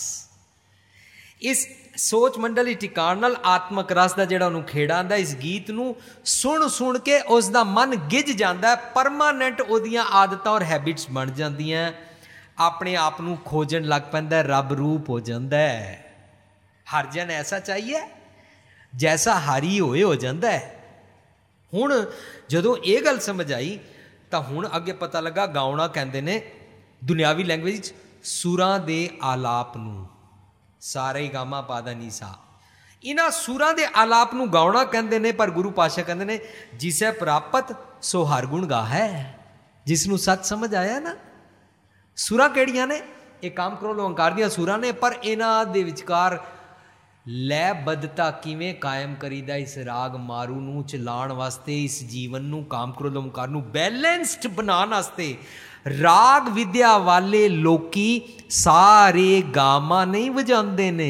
ਇਸ ਸੋਚ ਮੰਡਲੀ ਟਿਕਾਣ ਨਾਲ ਆਤਮਕ ਰਸ ਦਾ ਜਿਹੜਾ ਉਹਨੂੰ ਖੇੜਾ ਆਉਂਦਾ, ਇਸ ਗੀਤ ਨੂੰ ਸੁਣ ਸੁਣ ਕੇ ਉਸ ਦਾ ਮਨ ਗਿੱਝ ਜਾਂਦਾ, ਪਰਮਾਨੈਂਟ ਉਹਦੀਆਂ ਆਦਤਾਂ ਔਰ ਹੈਬਿਟਸ ਬਣ ਜਾਂਦੀਆਂ, ਆਪਣੇ ਆਪ ਨੂੰ ਖੋਜਣ ਲੱਗ ਪੈਂਦਾ, ਰੱਬ ਰੂਪ ਹੋ ਜਾਂਦਾ ਹੈ। ਹਰ ਜਨ ਐਸਾ ਚਾਹੀਏ ਜੈਸਾ ਹਾਰੀ ਹੋਏ ਹੋ ਜਾਂਦਾ ਹੈ। ਹੁਣ ਜਦੋਂ ਇਹ ਗੱਲ ਸਮਝ ਆਈ ਤਾਂ ਹੁਣ ਅੱਗੇ ਪਤਾ ਲੱਗਾ ਗਾਉਣਾ ਕਹਿੰਦੇ ਨੇ ਦੁਨਿਆਵੀ ਲੈਂਗੁਏਜ 'ਚ ਸੁਰਾਂ ਦੇ ਆਲਾਪ ਨੂੰ, ਸਾਰੇ ਗਾਮਾ ਪਾਦਾ ਨੀ ਸਾ, ਇਹਨਾਂ ਸੁਰਾਂ ਦੇ ਆਲਾਪ ਨੂੰ ਗਾਉਣਾ ਕਹਿੰਦੇ ਨੇ। ਪਰ ਗੁਰੂ ਪਾਤਸ਼ਾਹ ਕਹਿੰਦੇ ਨੇ ਜਿਸੈ ਪ੍ਰਾਪਤ ਸੋ ਹਰ ਗੁਣ ਗਾ ਹੈ। ਜਿਸ ਨੂੰ ਸੱਚ ਸਮਝ ਆਇਆ ਨਾ, ਸੁਰਾਂ ਕਿਹੜੀਆਂ ਨੇ? ਇਹ ਕਾਮ ਕ੍ਰੋਧ ਓਂਕਾਰ ਦੀਆਂ ਸੁਰਾਂ ਨੇ, ਪਰ ਇਹਨਾਂ ਦੇ ਵਿਚਕਾਰ ਲੈਬੱਧਤਾ ਕਿਵੇਂ ਕਾਇਮ ਕਰੀਦਾ? ਇਸ ਰਾਗ ਮਾਰੂ ਨੂੰ ਚਲਾਉਣ ਵਾਸਤੇ, ਇਸ ਜੀਵਨ ਨੂੰ ਕਾਮ ਕ੍ਰੋਧ ਓਂਕਾਰ ਨੂੰ ਬੈਲੈਂਸਡ ਬਣਾਉਣ ਵਾਸਤੇ ਰਾਗ ਵਿਦਿਆ ਵਾਲੇ ਲੋਕੀ ਸਾਰੇ ਗਾਮਾ ਨਹੀਂ ਵਜਾਉਂਦੇ ਨੇ।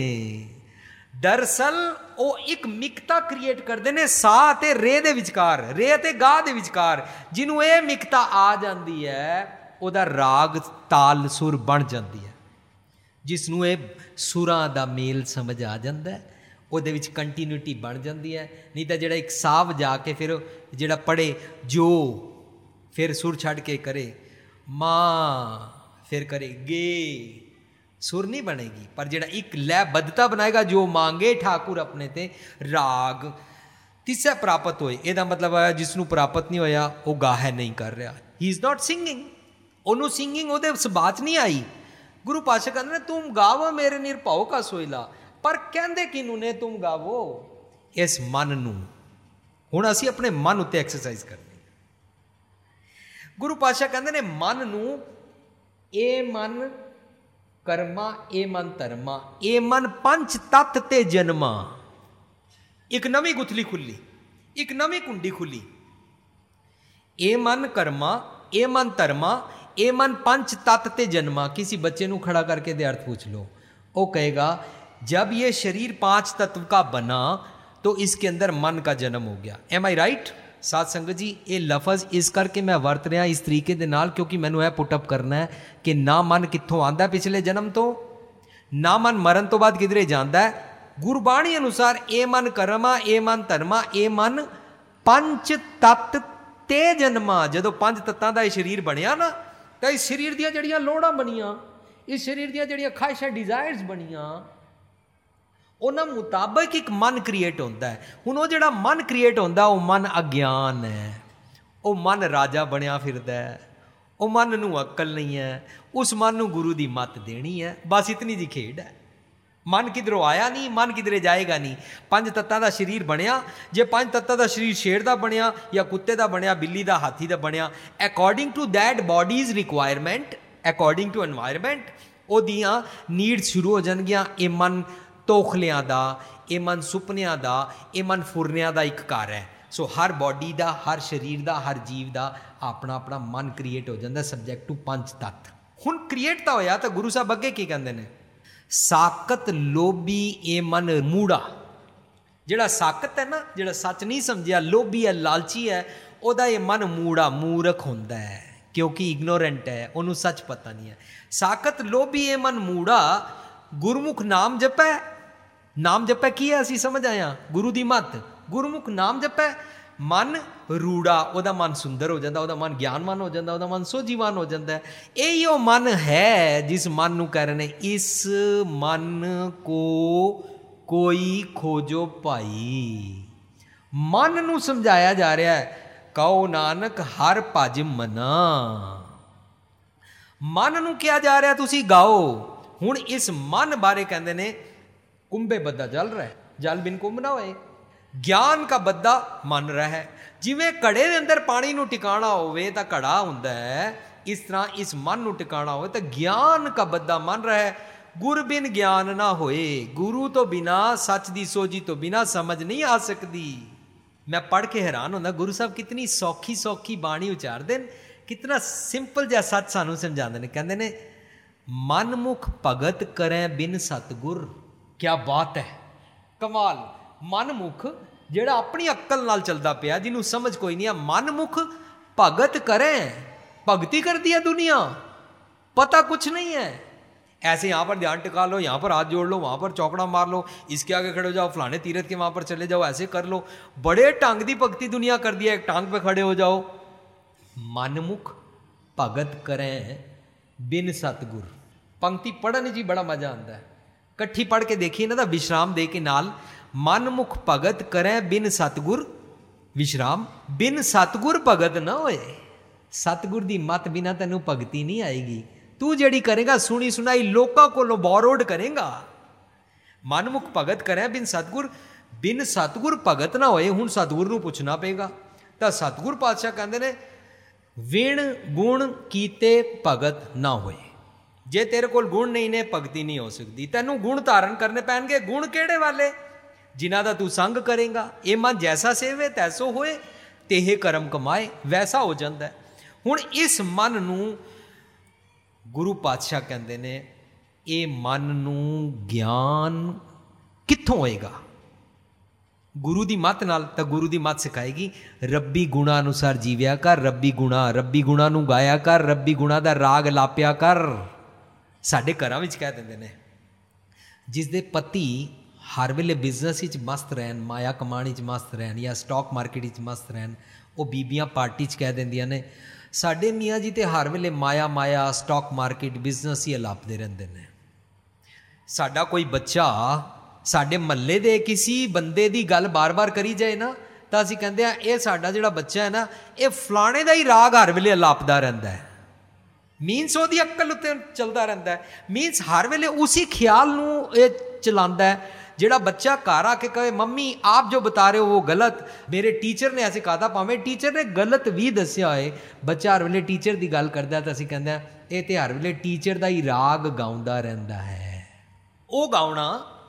ਦਰਅਸਲ ਉਹ ਇੱਕ ਮਿਕਤਾ ਕ੍ਰੀਏਟ ਕਰਦੇ ਨੇ ਸਾ ਅਤੇ ਰੇ ਦੇ ਵਿਚਕਾਰ, ਰੇ ਅਤੇ ਗਾ ਦੇ ਵਿਚਕਾਰ। ਜਿਹਨੂੰ ਇਹ ਮਿਕਤਾ ਆ ਜਾਂਦੀ ਹੈ ਉਹਦਾ ਰਾਗ ਤਾਲ ਸੁਰ ਬਣ ਜਾਂਦੀ ਹੈ। ਜਿਸ ਨੂੰ ਇਹ ਸੁਰਾਂ ਦਾ ਮੇਲ ਸਮਝ ਆ ਜਾਂਦਾ, ਉਹਦੇ ਵਿੱਚ ਕੰਟੀਨਿਊਟੀ ਬਣ ਜਾਂਦੀ ਹੈ। ਨਹੀਂ ਤਾਂ ਜਿਹੜਾ ਇੱਕ ਸਾਹ ਵਜਾ ਕੇ ਫਿਰ ਜਿਹੜਾ ਪੜ੍ਹੇ ਜੋ, ਫਿਰ ਸੁਰ ਛੱਡ ਕੇ ਕਰੇ ਮਾਂ, ਫਿਰ ਕਰੇ ਗੇ, ਸੁਰ ਨਹੀਂ ਬਣੇਗੀ। ਪਰ ਜਿਹੜਾ ਇੱਕ ਲੈਬੱਧਤਾ ਬਣਾਏਗਾ, ਜੋ ਮਾਂਗੇ ਠਾਕੁਰ ਆਪਣੇ ਤੇ ਰਾਗ ਤਿਸੈ ਪ੍ਰਾਪਤ ਹੋਏ, ਇਹਦਾ ਮਤਲਬ ਹੈ ਜਿਸ ਨੂੰ ਪ੍ਰਾਪਤ ਨਹੀਂ ਹੋਇਆ ਉਹ ਗਾਹੇ ਨਹੀਂ ਕਰ ਰਿਹਾ, ਹੀ ਇਜ਼ ਨਾਟ ਸਿੰਗਿੰਗ। ਉਹਨੂੰ ਸਿੰਗਿੰਗ ਉਹਦੇ ਸੁਭਾਅ 'ਚ ਨਹੀਂ ਆਈ। ਗੁਰੂ ਪਾਤਸ਼ਾਹ ਕਹਿੰਦੇ ਨੇ ਤੁਮ ਗਾਵੋ ਮੇਰੇ ਨਿਰਭਉ ਕਾ ਸੋਇਲਾ, ਪਰ ਕਹਿੰਦੇ ਕਿਹਨੂੰ ਨੇ ਤੁਮ ਗਾਵੋ? ਇਸ ਮਨ ਨੂੰ। ਹੁਣ ਅਸੀਂ ਆਪਣੇ ਮਨ ਉੱਤੇ ਐਕਸਰਸਾਈਜ਼ ਕਰਨੀ। ਗੁਰੂ ਪਾਤਸ਼ਾਹ ਕਹਿੰਦੇ ਨੇ ਮਨ ਨੂੰ, ਇਹ ਮਨ ਕਰਮਾ, ਇਹ ਮਨ ਧਰਮਾ, ਇਹ ਮਨ ਪੰਜ ਤੱਤ ਤੇ ਜਨਮਾ। ਇੱਕ ਨਵੀਂ ਗੁਥਲੀ ਖੁੱਲੀ, ਇੱਕ ਨਵੀਂ ਕੁੰਡੀ ਖੁੱਲੀ। ਇਹ ਮਨ ਕਰਮਾ, ਇਹ ਮਨ ਧਰਮਾ, ਇਹ मन पंच तत्व ते जन्मा। किसी बच्चे को खड़ा करके दे अर्थ पूछ लो, वो कहेगा जब ये शरीर पांच तत्व का बना तो इसके अंदर मन का जन्म हो गया। Am I right? साध संगत जी, ये लफज इस करके मैं वरत रहा इस तरीके दे नाल क्योंकि मैनू यह पुटअप करना है कि ना मन कित्थों आंदा पिछले जन्म तो, ना मन मरण तो बाद किधरे जाता है। गुरबाणी अनुसार ये मन कर्मा, ये मन धर्मा, ये मन पंच तत्व ते जन्मा। जदों पंज तत्तां दा शरीर बनिया ना, तो इस शरीर दियां जड़ियां लोड़ां बनियां, इस शरीर दियां जड़ियां ख्वाहिशां डिजायर्स बनियां, उन्हां मुताबिक एक मन क्रिएट होंदा है। हुण वो जिहड़ा मन क्रिएट होंदा वो मन अज्ञान है, वो मन राजा बनिया फिरदा है, वो मन नूं अकल नहीं है, उस मन नूं गुरु दी मत देनी है। बस इतनी जी खेड है। मन किधरों आया नहीं, मन किधरे जाएगा नहीं। पंज तत्तां दा शरीर बनिया, जे पंज तत्तां दा शरीर शेर दा बनिया या कुत्ते दा बनिया, बिल्ली दा, हाथी दा बनिया, according to that body's requirement, according to environment ओदियां नीड्स शुरू हो जाणगियां। ये मन तोखलियां दा, ये मन सुपनियां दा, ये मन फुरनियां दा एक घर है। सो हर बॉडी दा, हर शरीर दा, हर जीव दा अपना अपना मन क्रिएट हो जाता सब्जैक्ट टू पंज तत्त। ਹੁਣ ਕ੍ਰੀਏਟ ਤਾਂ ਹੋਇਆ, ਤਾਂ ਗੁਰੂ ਸਾਹਿਬ ਅੱਗੇ ਕੀ ਕਹਿੰਦੇ ਨੇ? ਸਾਕਤ ਲੋਭੀ ਇਹ ਮਨ ਮੂੜਾ। ਜਿਹੜਾ ਸਾਕਤ ਹੈ ਨਾ, ਜਿਹੜਾ ਸੱਚ ਨਹੀਂ ਸਮਝਿਆ, ਲੋਭੀ ਹੈ, ਲਾਲਚੀ ਹੈ, ਉਹਦਾ ਇਹ ਮਨ ਮੂੜਾ, ਮੂਰਖ ਹੁੰਦਾ ਹੈ, ਕਿਉਂਕਿ ਇਗਨੋਰੈਂਟ ਹੈ, ਉਹਨੂੰ ਸੱਚ ਪਤਾ ਨਹੀਂ ਹੈ। ਸਾਕਤ ਲੋਭੀ ਇਹ ਮਨ ਮੂੜਾ, ਗੁਰਮੁਖ ਨਾਮ ਜਪੈ। ਨਾਮ ਜਪੈ ਕੀ ਹੈ? ਅਸੀਂ ਸਮਝ ਆਇਆ, ਗੁਰੂ ਦੀ ਮੱਤ। ਗੁਰਮੁਖ ਨਾਮ ਜਪੈ, ਮਨ ਰੂੜਾ, ਉਹਦਾ ਮਨ ਸੁੰਦਰ ਹੋ ਜਾਂਦਾ, ਉਹਦਾ ਮਨ ਗਿਆਨਵਾਨ ਹੋ ਜਾਂਦਾ, ਉਹਦਾ ਮਨ ਸੋਝੀਵਾਨ ਹੋ ਜਾਂਦਾ। ਇਹੀ ਉਹ ਮਨ ਹੈ ਜਿਸ ਮਨ ਨੂੰ ਕਹਿ ਰਹੇ ਨੇ, ਇਸ ਮਨ ਕੋ ਕੋਈ ਖੋਜੋ ਭਾਈ। ਮਨ ਨੂੰ ਸਮਝਾਇਆ ਜਾ ਰਿਹਾ ਹੈ, ਕਹੋ ਨਾਨਕ ਹਰ ਭਜ ਮਨਾ। ਮਨ ਨੂੰ ਕਿਹਾ ਜਾ ਰਿਹਾ ਤੁਸੀਂ ਗਾਓ। ਹੁਣ ਇਸ ਮਨ ਬਾਰੇ ਕਹਿੰਦੇ ਨੇ, ਕੁੰਭੇ ਬੱਦਾ ਜਲ ਰਿਹਾ, ਜਲ ਬਿਨ ਕੁੰਭ ਨਾ ਹੋਏ। ਗਿਆਨ ਕਾ ਬੱਦਾ ਮਨ ਰਹਿ। ਜਿਵੇਂ ਘੜੇ ਦੇ ਅੰਦਰ ਪਾਣੀ ਨੂੰ ਟਿਕਾਣਾ ਹੋਵੇ ਤਾਂ ਘੜਾ ਹੁੰਦਾ ਹੈ, ਇਸ ਤਰ੍ਹਾਂ ਇਸ ਮਨ ਨੂੰ ਟਿਕਾਣਾ ਹੋਵੇ ਤਾਂ ਗਿਆਨ ਕਾ ਬੱਦਾ ਮਨ ਰਹਿ। ਗੁਰ ਬਿਨ ਗਿਆਨ ਨਾ ਹੋਏ। ਗੁਰੂ ਤੋਂ ਬਿਨਾ, ਸੱਚ ਦੀ ਸੋਝੀ ਤੋਂ ਬਿਨਾ ਸਮਝ ਨਹੀਂ ਆ ਸਕਦੀ। ਮੈਂ ਪੜ੍ਹ ਕੇ ਹੈਰਾਨ ਹੁੰਦਾ, ਗੁਰੂ ਸਾਹਿਬ ਕਿਤਨੀ ਸੌਖੀ ਸੌਖੀ ਬਾਣੀ ਉਚਾਰਦੇ ਨੇ, ਕਿਤਨਾ ਸਿੰਪਲ ਜਿਹਾ ਸੱਚ ਸਾਨੂੰ ਸਮਝਾਉਂਦੇ ਨੇ। ਕਹਿੰਦੇ ਨੇ, ਮਨਮੁਖ ਭਗਤ ਕਰੈ ਬਿਨ ਸਤਿਗੁਰ। ਕਿਆ ਬਾਤ ਹੈ, ਕਮਾਲ। ਮਨਮੁਖ ਜਿਹੜਾ ਆਪਣੀ ਅਕਲ ਨਾਲ ਚੱਲਦਾ ਪਿਆ, ਜਿਹਨੂੰ ਸਮਝ ਕੋਈ ਨਹੀਂ ਆ, ਮਨਮੁਖ ਭਗਤ ਕਰੇ, ਭਗਤੀ करती है दुनिया, पता कुछ नहीं है। ऐसे यहाँ पर ध्यान टिका लो, यहाँ पर हाथ जोड़ लो, वहाँ पर चौकड़ा मार लो, इसके आगे खड़े हो जाओ, फलाने तीर्थ के वहाँ पर चले जाओ, ऐसे कर लो। बड़े टांग दी भक्ति दुनिया कर दिया, एक टांग पे खड़े हो जाओ। मनमुख भगत करें बिन सतगुर। पंक्ति पढ़ने जी बड़ा मजा आता है, कट्ठी पढ़ के देखिए ना, तो विश्राम दे के नाल, मनमुख भगत करें बिन सतगुर विश्राम। बिन सतगुर भगत ना होए। सतगुर दी मत बिना तेनू भगती नहीं आएगी। तू जड़ी करेगा सुनी सुनाई लोकां कोलों बोरोड करेगा। मनमुख भगत करें बिन सतगुर भगत ना होए। हुण सतगुर नूं पुछना पेगा। तां सतगुर पातशाह कहंदे ने, विण गुण कीते भगत ना होए। जे तेरे कोल गुण नहीं ने, भगती नहीं हो सकती। तैनू गुण धारण करने पैणगे। गुण किहड़े वाले? जिन्हां दा तू संग करेगा। ये मन जैसा सेवे तैसो होए, तेहे कर्म कमाए, वैसा हो जाता है। हुण इस मन नूं गुरु पातशाह कहते ने, ये मन नूं ज्ञान कित्थों होएगा? गुरु दी मत नाल। तां गुरु दी मत सिखाएगी, रब्बी गुणा अनुसार जीव्या कर। रब्बी गुणा नूं गाया कर। रब्बी गुणा दा राग लापिया कर। साडे घरां विच कह दिंदे ने, जिस दे पति हर वेले बिजनेस विच मस्त रहन, माया कमाण विच मस्त रहन, या स्टॉक मार्केट विच मस्त रहन, वो बीबियां पार्टी च कह दिंदियां ने, साडे मियाँ जी तो हर वेले माया माया स्टॉक मार्केट बिजनेस ही अलापते रहते हैं। साडा कोई बच्चा साडे महल्ले दे किसी बंदे की गल बार बार करी जाए ना, तो असीं कहंदे आ, ये साडा जिहड़ा बच्चा है ना, ये फलाणे दा ही राग हर वेले अलापदा रहिंदा है। मीनस ਉਹਦੀ अक्ल उत्ते चलदा रहिंदा है। मीनस हर वेले उसी ख्याल नूं ये चलांदा है। जेड़ा बच्चा घर आके कहे, मम्मी आप जो बता रहे हो वो गलत, मेरे टीचर ने ऐसे कहा था, भावें टीचर ने गलत भी दस्या होए, बच्चा हर वेले टीचर की गल करता, तो असीं कहंदे ये तो हर वेले टीचर का ही राग गाउंदा रहिंदा है। वो गाउणा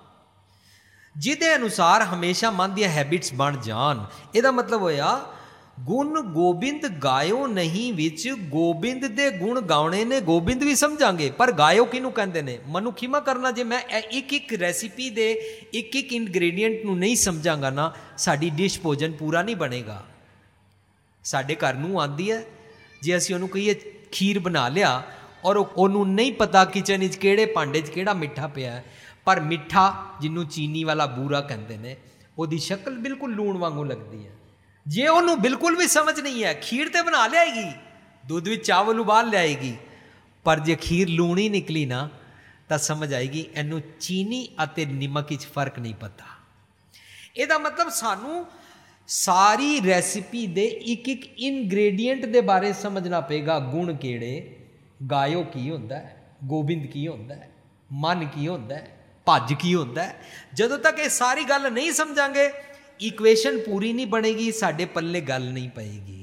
जिहदे अनुसार हमेशा मन दी हैबिट्स बन जान। इहदा मतलब होया, गुण गोबिंद गायो नहीं विच, गोबिंद दे गुण गाउने ने, गोबिंद भी समझांगे, पर गायो किनू कहंदे ने? मनु खिमा करना, जे मैं एक एक रेसिपी दे एक एक इंग्रेडिएंट नू नहीं समझांगा ना, साडी डिश भोजन पूरा नहीं बनेगा। साडे घर नूं आंदी है, जे असीं ओनू कहीए खीर बना लिया और ओनू नहीं पता किचन विच किहड़े भांडे च किहड़ा मिठा पिया है, पर मिठा जिन्नू चीनी वाला बूरा कहंदे ने, ओहदी शक्ल बिल्कुल लूण वांगू लगदी है। जे उन्होंने बिल्कुल भी समझ नहीं है, खीर तो बना लियाएगी, दूध में चावल उबाल लियाएगी, पर जे खीर लूणी निकली ना, तो समझ आएगी इनू चीनी अते निमक विच फर्क नहीं पता। ਇਹਦਾ मतलब सानू सारी रेसिपी दे एक एक इनग्रेडिएंट दे बारे समझना पेगा। गुण केड़े, गायो की होंदा है, गोबिंद की होंदा है, मन की होंदा है, भज की होंदा है। जदों तक ये सारी गल नहीं समझांगे, इक्वेशन पूरी नहीं बनेगी, साडे पल्ले गल नहीं पएगी।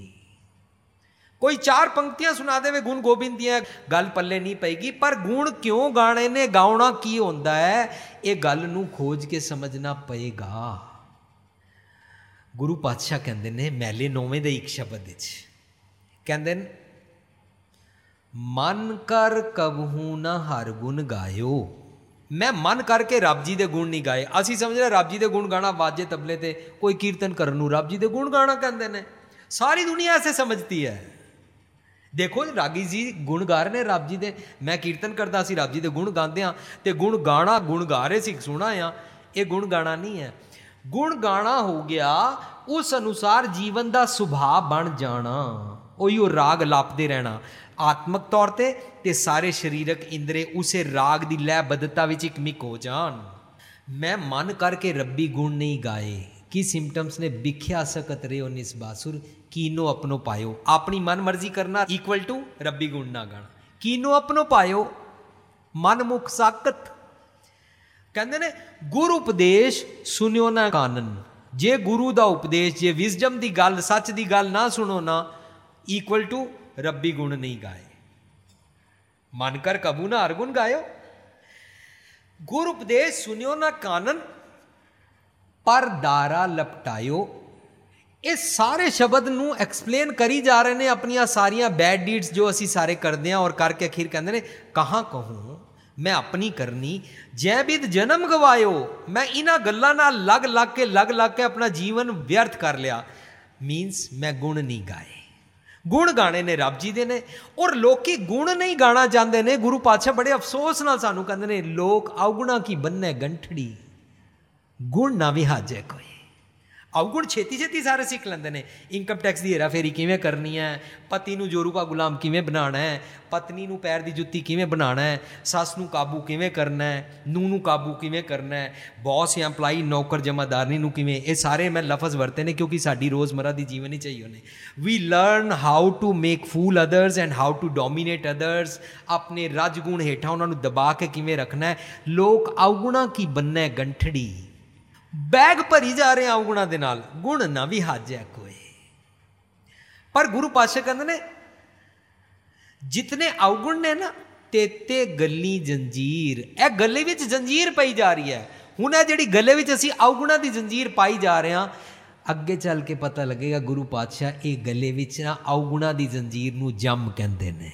कोई चार पंक्तियां सुना दे गुण गोबिंद दियां, गल पल्ले नहीं पएगी। पर गुण क्यों गाने ने, गाउणा की होंदा है, ये गल नूं खोज के समझना पएगा। गुरु पातशाह कहंदे ने, मैले 9वें दे एक शब्द विच कहंदे ने, ਮਨ ਕਰ ਕਬਹੂ ਨਾ ਹਰ ਗੁਣ ਗਾਇਓ। ਮੈਂ ਮਨ ਕਰਕੇ ਰੱਬ ਜੀ ਦੇ ਗੁਣ ਨਹੀਂ ਗਾਏ। ਅਸੀਂ ਸਮਝਦੇ ਰੱਬ ਜੀ ਦੇ ਗੁਣ ਗਾਣਾ ਵਾਜੇ ਤਬਲੇ ਤੇ ਕੋਈ ਕੀਰਤਨ ਕਰਨ ਨੂੰ ਰੱਬ ਜੀ ਦੇ ਗੁਣ ਗਾਣਾ ਕਹਿੰਦੇ ਨੇ। ਸਾਰੀ ਦੁਨੀਆ ਐਸੇ ਸਮਝਦੀ ਹੈ। ਦੇਖੋ ਰਾਗੀ ਜੀ ਗੁਣ ਗਾ ਰਹੇ ਨੇ ਰੱਬ ਜੀ ਦੇ, ਮੈਂ ਕੀਰਤਨ ਕਰਦਾ, ਅਸੀਂ ਰੱਬ ਜੀ ਦੇ ਗੁਣ ਗਾਉਂਦੇ ਹਾਂ ਅਤੇ ਗੁਣ ਗਾਣਾ, ਗੁਣ ਗਾ ਰਹੇ ਸੀ, ਸੁਣਾ ਆ। ਇਹ ਗੁਣ ਗਾਣਾ ਨਹੀਂ ਹੈ। ਗੁਣ ਗਾਣਾ ਹੋ ਗਿਆ ਉਸ ਅਨੁਸਾਰ ਜੀਵਨ ਦਾ ਸੁਭਾਅ ਬਣ ਜਾਣਾ, ਉਹੀ ਉਹ ਰਾਗ ਲਾਪਦੇ ਰਹਿਣਾ ਆਤਮਕ ਤੌਰ 'ਤੇ ਸਾਰੇ ਸਰੀਰਕ ਇੰਦਰੇ ਉਸੇ ਰਾਗ ਦੀ ਲੈਅਬੱਧਤਾ ਵਿੱਚ ਇਕਮਿਕ ਹੋ ਜਾਣ। ਮੈਂ ਮਨ ਕਰਕੇ ਰੱਬੀ ਗੁਣ ਨਹੀਂ ਗਾਏ। ਕੀ ਸਿੰਪਟਮਸ ਨੇ? ਵਿਖਿਆ ਸਕਤ ਰਿਓ ਨਿਸ ਬਾਸੁਰ ਕੀਨੋ ਆਪਣੋ ਪਾਇਓ। ਆਪਣੀ ਮਨ ਮਰਜ਼ੀ ਕਰਨਾ ਇਕੁਅਲ ਟੂ ਰੱਬੀ ਗੁਣ ਨਾ ਗਾਣਾ। ਕੀਨੋ ਆਪਣੋ ਪਾਇਓ ਮਨ ਮੁਖ ਸਾਕਤ। ਕਹਿੰਦੇ ਨੇ ਗੁਰ ਉਪਦੇਸ਼ ਸੁਣਿਓ ਨਾ ਕਾਨਨ। ਜੇ ਗੁਰੂ ਦਾ ਉਪਦੇਸ਼, ਜੇ ਵਿਜ਼ਡਮ ਦੀ ਗੱਲ, ਸੱਚ ਦੀ ਗੱਲ ਨਾ ਸੁਣੋ ਨਾ, ਇਕੁਅਲ ਟੂ ਰੱਬੀ ਗੁਣ ਨਹੀਂ ਗਾਏ। ਮਨ ਕਰ ਕਬੂ ਨਾ ਹਰ ਗੁਣ ਗਾਇਓ। ਗੁਰ ਉਪਦੇਸ਼ ਸੁਣਿਓ ਨਾ ਕਾਨਨ ਪਰ ਦਾਰਾ ਲਪਟਾਇਓ। ਇਹ ਸਾਰੇ ਸ਼ਬਦ ਨੂੰ ਐਕਸਪਲੇਨ ਕਰੀ ਜਾ ਰਹੇ ਨੇ ਆਪਣੀਆਂ ਸਾਰੀਆਂ ਬੈਡ ਡੀਡਸ ਜੋ ਅਸੀਂ ਸਾਰੇ ਕਰਦੇ ਹਾਂ, ਔਰ ਕਰਕੇ ਅਖੀਰ ਕਹਿੰਦੇ ਨੇ ਕਹਾਂ ਕਹੂੰ ਮੈਂ ਆਪਣੀ ਕਰਨੀ ਜੈ ਬਿਦ ਜਨਮ ਗਵਾਇਓ। ਮੈਂ ਇਹਨਾਂ ਗੱਲਾਂ ਨਾਲ ਲੱਗ ਕੇ ਆਪਣਾ ਜੀਵਨ ਵਿਅਰਥ ਕਰ ਲਿਆ। ਮੀਨਸ ਮੈਂ ਗੁਣ ਨਹੀਂ ਗਾਏ। ਗੁਣ ਗਾਣੇ ਨੇ ਰੱਬ ਜੀ ਦੇ ਨੇ, ਔਰ ਲੋਕੀ ਗੁਣ ਨਹੀਂ ਗਾਣਾ ਚਾਹੁੰਦੇ ਨੇ। ਗੁਰੂ ਪਾਤਸ਼ਾਹ ਬੜੇ ਅਫਸੋਸ ਨਾਲ ਸਾਨੂੰ ਕਹਿੰਦੇ ਨੇ ਲੋਕ ਅਵਗੁਣਾ ਕੀ ਬੰਨ੍ਹੈ ਗੰਠੜੀ, ਗੁਣ ਨਾ ਵਿਹਾਜੈ ਕੋਈ। ਅਵਗੁਣ ਛੇਤੀ ਸਾਰੇ ਸਿੱਖ ਲੈਂਦੇ ਨੇ। ਇਨਕਮ ਟੈਕਸ ਦੀ ਹੇਰਾਫੇਰੀ ਕਿਵੇਂ ਕਰਨੀ ਹੈ, ਪਤੀ ਨੂੰ ਜੋਰੂ ਕਾ ਗੁਲਾਮ ਕਿਵੇਂ ਬਣਾਉਣਾ ਹੈ, ਪਤਨੀ ਨੂੰ ਪੈਰ ਦੀ ਜੁੱਤੀ ਕਿਵੇਂ ਬਣਾਉਣਾ ਹੈ, ਸੱਸ ਨੂੰ ਕਾਬੂ ਕਿਵੇਂ ਕਰਨਾ ਹੈ, ਨੂੰਹ ਨੂੰ ਕਾਬੂ ਕਿਵੇਂ ਕਰਨਾ ਹੈ, ਬੌਸ ਜਾਂ ਇੰਪਲਾਈ ਨੌਕਰ ਜਮਾਦਾਰਨੀ ਨੂੰ ਕਿਵੇਂ। ਇਹ ਸਾਰੇ ਮੈਂ ਲਫ਼ਜ਼ ਵਰਤੇ ਨੇ ਕਿਉਂਕਿ ਸਾਡੀ ਰੋਜ਼ਮਰਾ ਦੀ ਜੀਵਨ ਹੀ ਚਾਹੀਏ ਨੇ। We learn how to make fool others and how to dominate others. ਆਪਣੇ ਰਜ ਗੁਣ ਹੇਠਾਂ ਉਹਨਾਂ ਨੂੰ ਦਬਾ ਕੇ ਕਿਵੇਂ ਰੱਖਣਾ ਹੈ। ਲੋਕ ਅਵਗੁਣਾ ਕੀ ਬੰਨ੍ਹੈ ਗੰਠੜੀ, ਬੈਗ ਭਰੀ ਜਾ ਰਹੇ ਅਵਗੁਣਾ ਦੇ ਨਾਲ, ਗੁਣ ਨਾ ਵੀ ਹਾਜੈ ਕੋਈ। ਪਰ ਗੁਰੂ ਪਾਤਸ਼ਾਹ ਕਹਿੰਦੇ ਨੇ ਜਿਤਨੇ ਅਵਗੁਣ ਨੇ ਨਾ ਤੇਤੇ ਗੱਲੀ ਜੰਜੀਰ। ਇਹ ਗੱਲੇ ਵਿੱਚ ਜੰਜੀਰ ਪਈ ਜਾ ਰਹੀ ਹੈ। ਹੁਣ ਇਹ ਜਿਹੜੀ ਗੱਲੇ ਵਿੱਚ ਅਸੀਂ ਅਵਗੁਣਾ ਦੀ ਜੰਜੀਰ ਪਾਈ ਜਾ ਰਹੇ ਹਾਂ, ਅੱਗੇ ਚੱਲ ਕੇ ਪਤਾ ਲੱਗੇਗਾ ਗੁਰੂ ਪਾਤਸ਼ਾਹ ਇਹ ਗੱਲੇ ਵਿੱਚ ਨਾ ਅਵਗੁਣਾ ਦੀ ਜੰਜੀਰ ਨੂੰ ਜੰਮ ਕਹਿੰਦੇ ਨੇ।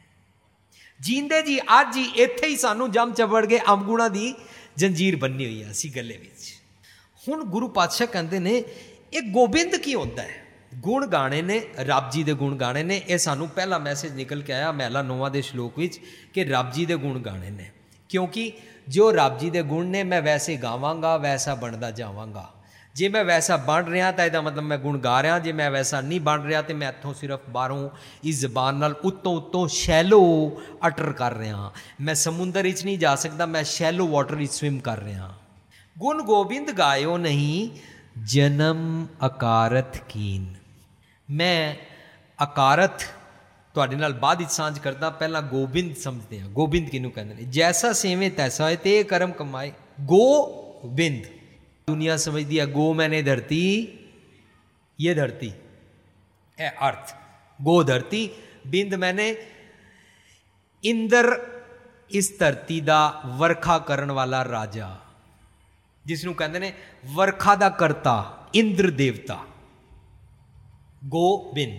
ਜੀਂਦੇ ਜੀ ਅੱਜ ਹੀ ਇੱਥੇ ਹੀ ਸਾਨੂੰ ਜੰਮ ਚਬੜ ਕੇ ਅਵਗੁਣਾ ਦੀ ਜੰਜੀਰ ਬੰਨੀ ਹੋਈ ਹੈ ਅਸੀਂ ਗੱਲੇ ਵਿੱਚ। ਹੁਣ ਗੁਰੂ ਪਾਤਸ਼ਾਹ ਕਹਿੰਦੇ ਨੇ ਇਹ ਗੋਬਿੰਦ ਕੀ ਹੁੰਦਾ ਹੈ। ਗੁਣ ਗਾਣੇ ਨੇ, ਰੱਬ ਜੀ ਦੇ ਗੁਣ ਗਾਣੇ ਨੇ। ਇਹ ਸਾਨੂੰ ਪਹਿਲਾ ਮੈਸੇਜ ਨਿਕਲ ਕੇ ਆਇਆ ਮਹਿਲਾ 9 ਦੇ ਸ਼ਲੋਕ ਵਿੱਚ ਕਿ ਰੱਬ ਜੀ ਦੇ ਗੁਣ ਗਾਣੇ ਨੇ, ਕਿਉਂਕਿ ਜੋ ਰੱਬ ਜੀ ਦੇ ਗੁਣ ਨੇ ਮੈਂ ਵੈਸੇ ਗਾਵਾਂਗਾ, ਵੈਸਾ ਬਣਦਾ ਜਾਵਾਂਗਾ। ਜੇ ਮੈਂ ਵੈਸਾ ਬਣ ਰਿਹਾ ਤਾਂ ਇਹਦਾ ਮਤਲਬ ਮੈਂ ਗੁਣ ਗਾ ਰਿਹਾ। ਜੇ ਮੈਂ ਵੈਸਾ ਨਹੀਂ ਬਣ ਰਿਹਾ ਤਾਂ ਮੈਂ ਇੱਥੋਂ ਸਿਰਫ ਬਾਹਰੋਂ ਇਸ ਜ਼ਬਾਨ ਨਾਲ ਉੱਤੋਂ ਸ਼ੈਲੋ ਅਟਰ ਕਰ ਰਿਹਾ। ਮੈਂ ਸਮੁੰਦਰ ਵਿੱਚ ਨਹੀਂ ਜਾ ਸਕਦਾ, ਮੈਂ ਸ਼ੈਲੋ ਵਾਟਰ ਵਿੱਚ ਸਵਿਮ ਕਰ ਰਿਹਾ। ਗੁਣ ਗੋਬਿੰਦ ਗਾਇਓ ਨਹੀਂ ਜਨਮ ਅਕਾਰਤ ਕੀਨ। ਮੈਂ ਅਕਾਰਤ ਤੁਹਾਡੇ ਨਾਲ ਬਾਅਦ ਵਿੱਚ ਸਾਂਝ ਕਰਦਾ, ਪਹਿਲਾਂ ਗੋਬਿੰਦ ਸਮਝਦੇ ਹਾਂ। ਗੋਬਿੰਦ ਕਿਹਨੂੰ ਕਹਿੰਦੇ ਨੇ? ਜੈਸਾ ਸੇਵੇਂ ਤੈਸਾ ਹੋਏ ਤੇ ਕਰਮ ਕਮਾਏ। ਗੋਬਿੰਦ ਦੁਨੀਆ ਸਮਝਦੀ ਹੈ ਗੋ ਮੈਨੇ ਧਰਤੀ, ਇਹ ਧਰਤੀ ਹੈ ਅਰਥ। ਗੋ ਧਰਤੀ, ਬਿੰਦ ਮੈਨੇ ਇੰਦਰ, ਇਸ ਧਰਤੀ ਦਾ ਵਰਖਾ ਕਰਨ ਵਾਲਾ ਰਾਜਾ, ਜਿਸ ਨੂੰ ਕਹਿੰਦੇ ਨੇ ਵਰਖਾ ਦਾ ਕਰਤਾ, ਇੰਦਰ ਦੇਵਤਾ। ਗੋਬਿੰਦ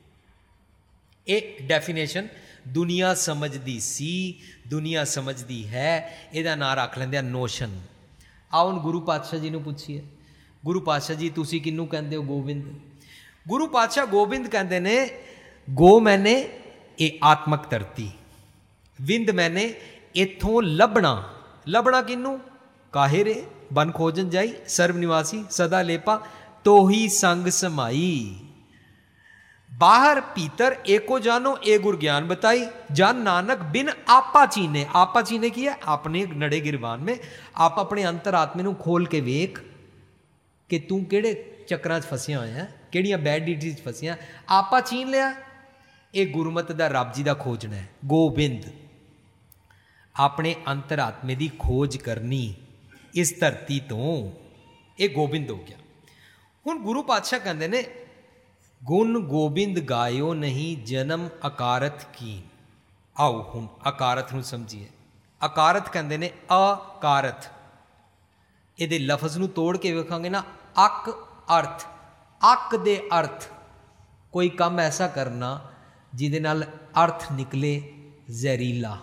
ਇਹ ਡੈਫੀਨੇਸ਼ਨ ਦੁਨੀਆ ਸਮਝਦੀ ਸੀ, ਦੁਨੀਆ ਸਮਝਦੀ ਹੈ। ਇਹਦਾ ਨਾਂ ਰੱਖ ਲੈਂਦੇ ਆ ਨੋਸ਼ਨ। ਆਓ ਹੁਣ ਗੁਰੂ ਪਾਤਸ਼ਾਹ ਜੀ ਨੂੰ ਪੁੱਛੀਏ, ਗੁਰੂ ਪਾਤਸ਼ਾਹ ਜੀ ਤੁਸੀਂ ਕਿਹਨੂੰ ਕਹਿੰਦੇ ਹੋ ਗੋਬਿੰਦ? ਗੁਰੂ ਪਾਤਸ਼ਾਹ ਗੋਬਿੰਦ ਕਹਿੰਦੇ ਨੇ ਗੋ ਮੈਨੇ ਇਹ ਆਤਮਕ ਧਰਤੀ, ਵਿੰਦ ਮੈਨੇ ਇੱਥੋਂ ਲੱਭਣਾ। ਲੱਭਣਾ ਕਿਹਨੂੰ? ਕਾਹੇ ਰੇ ਬਨ ਖੋਜਨ ਜਾਈ, ਸਰਬ ਨਿਵਾਸੀ ਸਦਾ ਲੇਪਾ ਤੋਹੀ ਸੰਗ ਸਮਾਈ। ਬਾਹਰ ਭੀਤਰ ਏਕੋ ਜਾਨੋ ਇਹ ਗੁਰ ਗਿਆਨ बताई, जन नानक बिन आपा चीने। आपा चीने की है अपने नड़े गिरवान में। आप अपने अंतरात्मे ਨੂੰ ਖੋਲ ਕੇ ਵੇਖ ਕਿ ਤੂੰ ਕਿਹੜੇ ਚੱਕਰਾਂ 'ਚ ਫਸਿਆ ਹੋਇਆ, ਕਿਹੜੀਆਂ ਬੈਡ ਡੀਡਸ 'ਚ ਫਸਿਆ। ਆਪਾ ਚੀਨ ਲਿਆ। ਇਹ ਗੁਰਮਤਿ ਦਾ ਰੱਬ ਜੀ ਦਾ ਖੋਜਣਾ ਹੈ। ਗੋਬਿੰਦ ਆਪਣੇ ਅੰਤਰਾਤਮੇ ਦੀ ਖੋਜ ਕਰਨੀ ਇਸ ਧਰਤੀ ਤੋਂ, ਇਹ ਗੋਬਿੰਦ ਹੋ ਗਿਆ। ਹੁਣ ਗੁਰੂ ਪਾਤਸ਼ਾਹ ਕਹਿੰਦੇ ਨੇ ਗੁਣ ਗੋਬਿੰਦ ਗਾਇਓ ਨਹੀਂ ਜਨਮ ਅਕਾਰਤ ਕੀਨ। ਆਓ ਹੁਣ ਅਕਾਰਤ ਨੂੰ ਸਮਝੀਏ। ਅਕਾਰਤ ਕਹਿੰਦੇ ਨੇ ਅਕਾਰਤ। ਇਹਦੇ ਲਫ਼ਜ਼ ਨੂੰ ਤੋੜ ਕੇ ਵੇਖਾਂਗੇ ਨਾ, ਅਕ ਅਰਥ, ਅਕ ਦੇ ਅਰਥ ਕੋਈ ਕੰਮ ਐਸਾ ਕਰਨਾ ਜਿਹਦੇ ਨਾਲ ਅਰਥ ਨਿਕਲੇ ਜ਼ਹਿਰੀਲਾ।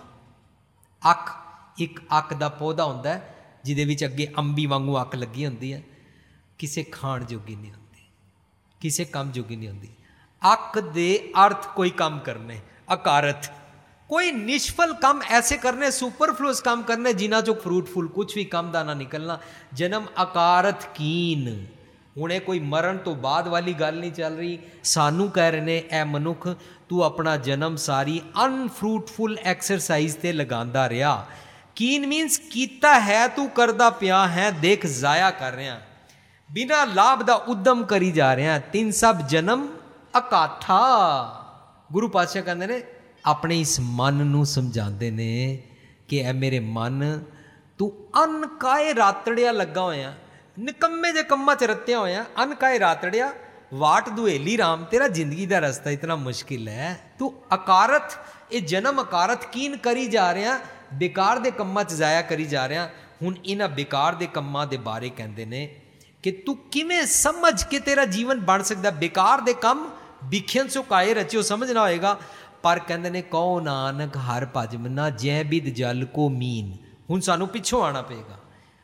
ਅੱਕ, ਇੱਕ ਅੱਕ ਦਾ ਪੌਦਾ ਹੁੰਦਾ ਹੈ ਜਿਹਦੇ ਵਿੱਚ ਅੱਗੇ ਅੰਬੀ ਵਾਂਗੂ ਅੱਕ ਲੱਗੀ ਹੁੰਦੀ ਹੈ, ਕਿਸੇ ਖਾਣ ਜੋਗੀ ਨਹੀਂ ਹੁੰਦੀ, ਕਿਸੇ ਕੰਮ ਜੋਗੀ ਨਹੀਂ ਹੁੰਦੀ। ਅੱਕ ਦੇ ਅਰਥ ਕੋਈ ਕੰਮ ਕਰਨੇ, ਅਕਾਰਥ ਕੋਈ ਨਿਸ਼ਫਲ ਕੰਮ ਐਸੇ ਕਰਨੇ, ਸੁਪਰਫਲੂਅਸ ਕੰਮ ਕਰਨੇ ਜਿਨ੍ਹਾਂ ਚੋਂ ਫਰੂਟਫੁਲ ਕੁਛ ਵੀ ਕੰਮ ਦਾ ਨਾ ਨਿਕਲਣਾ। ਜਨਮ ਅਕਾਰਥ ਕੀਨ। ਹੁਣ ਇਹ ਕੋਈ ਮਰਨ ਤੋਂ ਬਾਅਦ ਵਾਲੀ ਗੱਲ ਨਹੀਂ ਚੱਲ ਰਹੀ। ਸਾਨੂੰ ਕਹਿ ਰਹੇ ਨੇ ਇਹ ਮਨੁੱਖ ਤੂੰ ਆਪਣਾ ਜਨਮ ਸਾਰੀ ਅਨਫਰੂਟਫੁਲ ਐਕਸਰਸਾਈਜ਼ 'ਤੇ ਲਗਾਉਂਦਾ ਰਿਹਾ। ਕੀਨ ਮੀਨਸ ਕੀਤਾ ਹੈ, ਤੂੰ ਕਰਦਾ ਪਿਆ ਹੈ, ਦੇਖ ਜ਼ਾਇਆ ਕਰ ਰਿਹਾ, ਬਿਨਾਂ ਲਾਭ ਦਾ ਉਦਮ ਕਰੀ ਜਾ ਰਿਹਾ। ਤਿੰਨ ਸਭ ਜਨਮ ਅਕਾਠਾ। ਗੁਰੂ ਪਾਤਸ਼ਾਹ ਕਹਿੰਦੇ ਨੇ ਆਪਣੇ ਇਸ ਮਨ ਨੂੰ ਸਮਝਾਉਂਦੇ ਨੇ ਕਿ ਇਹ ਮੇਰੇ ਮਨ, ਤੂੰ ਅਨਕਾਏ ਰਾਤੜਿਆ ਲੱਗਾ ਹੋਇਆ, ਨਿਕੰਮੇ ਜੇ ਕੰਮਾਂ 'ਚ ਰੱਤਿਆ ਹੋਇਆ, ਅਨਕਾਏ ਰਾਤੜਿਆ, ਵਾਟ ਦੁਹੇਲੀ ਰਾਮ, ਤੇਰਾ ਜ਼ਿੰਦਗੀ ਦਾ ਰਸਤਾ ਇਤਨਾ ਮੁਸ਼ਕਿਲ ਹੈ, ਤੂੰ ਅਕਾਰਥ, ਇਹ ਜਨਮ ਅਕਾਰਥ ਕੀਨ ਕਰੀ ਜਾ ਰਿਹਾ, ਬੇਕਾਰ ਦੇ ਕੰਮਾਂ 'ਚ ਜ਼ਾਇਆ ਕਰੀ ਜਾ ਰਿਹਾ। ਹੁਣ ਇਹਨਾਂ ਬੇਕਾਰ ਦੇ ਕੰਮਾਂ ਦੇ ਬਾਰੇ ਕਹਿੰਦੇ ਨੇ ਕਿ ਤੂੰ ਕਿਵੇਂ ਸਮਝ ਕੇ ਤੇਰਾ ਜੀਵਨ ਬਣ ਸਕਦਾ। ਬੇਕਾਰ ਦੇ ਕੰਮ ਵਿਖਿਅਨ ਸੋ ਕਾਏ ਰਚਿਓ ਸਮਝਣਾ ਹੋਏਗਾ। ਪਰ ਕਹਿੰਦੇ ਨੇ ਕਹੋ ਨਾਨਕ ਹਰ ਭਜ ਮਨਾ, ਜੈ ਬਿਦ ਜਲ ਕੋ ਮੀਨ। ਹੁਣ ਸਾਨੂੰ ਪਿੱਛੋਂ ਆਉਣਾ ਪਏਗਾ।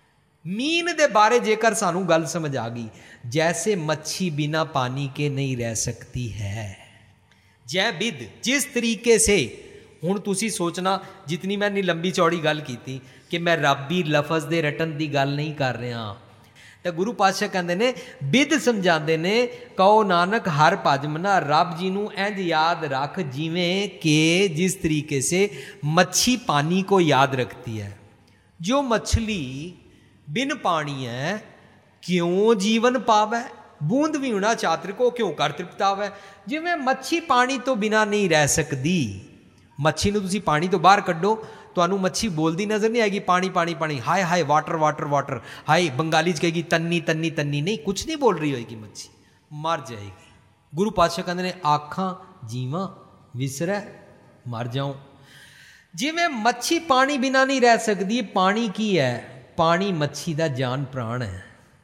ਮੀਨ ਦੇ ਬਾਰੇ ਜੇਕਰ ਸਾਨੂੰ ਗੱਲ ਸਮਝ ਆ ਗਈ, ਜੈਸੇ ਮੱਛੀ ਬਿਨਾ ਪਾਣੀ ਕੇ ਨਹੀਂ ਰਹਿ ਸਕਤੀ ਹੈ, ਜੈ ਬਿਦ, ਜਿਸ ਤਰੀਕੇ ਸੇ। ਹੁਣ ਤੁਸੀਂ ਸੋਚਣਾ, ਜਿਤਨੀ ਮੈਂ ਇੰਨੀ ਲੰਬੀ ਚੌੜੀ ਗੱਲ ਕੀਤੀ ਕਿ ਮੈਂ ਰੱਬੀ ਲਫ਼ਜ਼ ਦੇ ਰਟਨ ਦੀ ਗੱਲ ਨਹੀਂ ਕਰ ਰਿਹਾ, ਤਾਂ ਗੁਰੂ ਪਾਤਸ਼ਾਹ ਕਹਿੰਦੇ ਨੇ ਬਿਦ ਸਮਝਾਉਂਦੇ ਨੇ, ਕਹੋ ਨਾਨਕ ਹਰ ਭਜ ਮਨਾ, ਰੱਬ ਜੀ ਨੂੰ ਇੰਝ ਯਾਦ ਰੱਖ ਜਿਵੇਂ ਕਿ ਜਿਸ ਤਰੀਕੇ ਸੇ ਮੱਛੀ ਪਾਣੀ ਕੋ ਯਾਦ ਰੱਖਤੀ ਹੈ। ਜੋ ਮਛਲੀ ਬਿਨ ਪਾਣੀ ਹੈ ਕਿਉਂ ਜੀਵਨ ਪਾਵੈ, ਬੂੰਦ ਵੀ ਹੁਣਾ ਚਾਤਰ ਕੋ ਕਿਉਂ ਕਰ ਤ੍ਰਿਪਤਾਵੈ। ਜਿਵੇਂ ਮੱਛੀ ਪਾਣੀ ਤੋਂ ਬਿਨਾਂ ਨਹੀਂ ਰਹਿ ਸਕਦੀ। ਮੱਛੀ ਨੂੰ ਤੁਸੀਂ ਪਾਣੀ ਤੋਂ ਬਾਹਰ ਕੱਢੋ, ਤੁਹਾਨੂੰ ਮੱਛੀ ਬੋਲਦੀ ਨਜ਼ਰ ਨਹੀਂ ਆਏਗੀ, ਪਾਣੀ ਪਾਣੀ ਪਾਣੀ, ਹਾਏ ਹਾਏ ਵਾਟਰ ਵਾਟਰ ਵਾਟਰ, ਹਾਏ ਬੰਗਾਲੀ 'ਚ ਕਹੇਗੀ ਤੰਨੀ ਤੰਨੀ ਤੰਨੀ, ਨਹੀਂ ਕੁਛ ਨਹੀਂ ਬੋਲ ਰਹੀ ਹੋਏਗੀ, ਮੱਛੀ ਮਰ ਜਾਏਗੀ। ਗੁਰੂ ਪਾਤਸ਼ਾਹ ਕਹਿੰਦੇ ਨੇ ਆਖਾਂ ਜੀਵਾਂ ਵਿਸਰੈ ਮਰ ਜਾਉ। ਜਿਵੇਂ ਮੱਛੀ ਪਾਣੀ ਬਿਨਾਂ ਨਹੀਂ ਰਹਿ ਸਕਦੀ। ਪਾਣੀ ਕੀ ਹੈ? ਪਾਣੀ ਮੱਛੀ ਦਾ ਜਾਨ ਪ੍ਰਾਣ ਹੈ।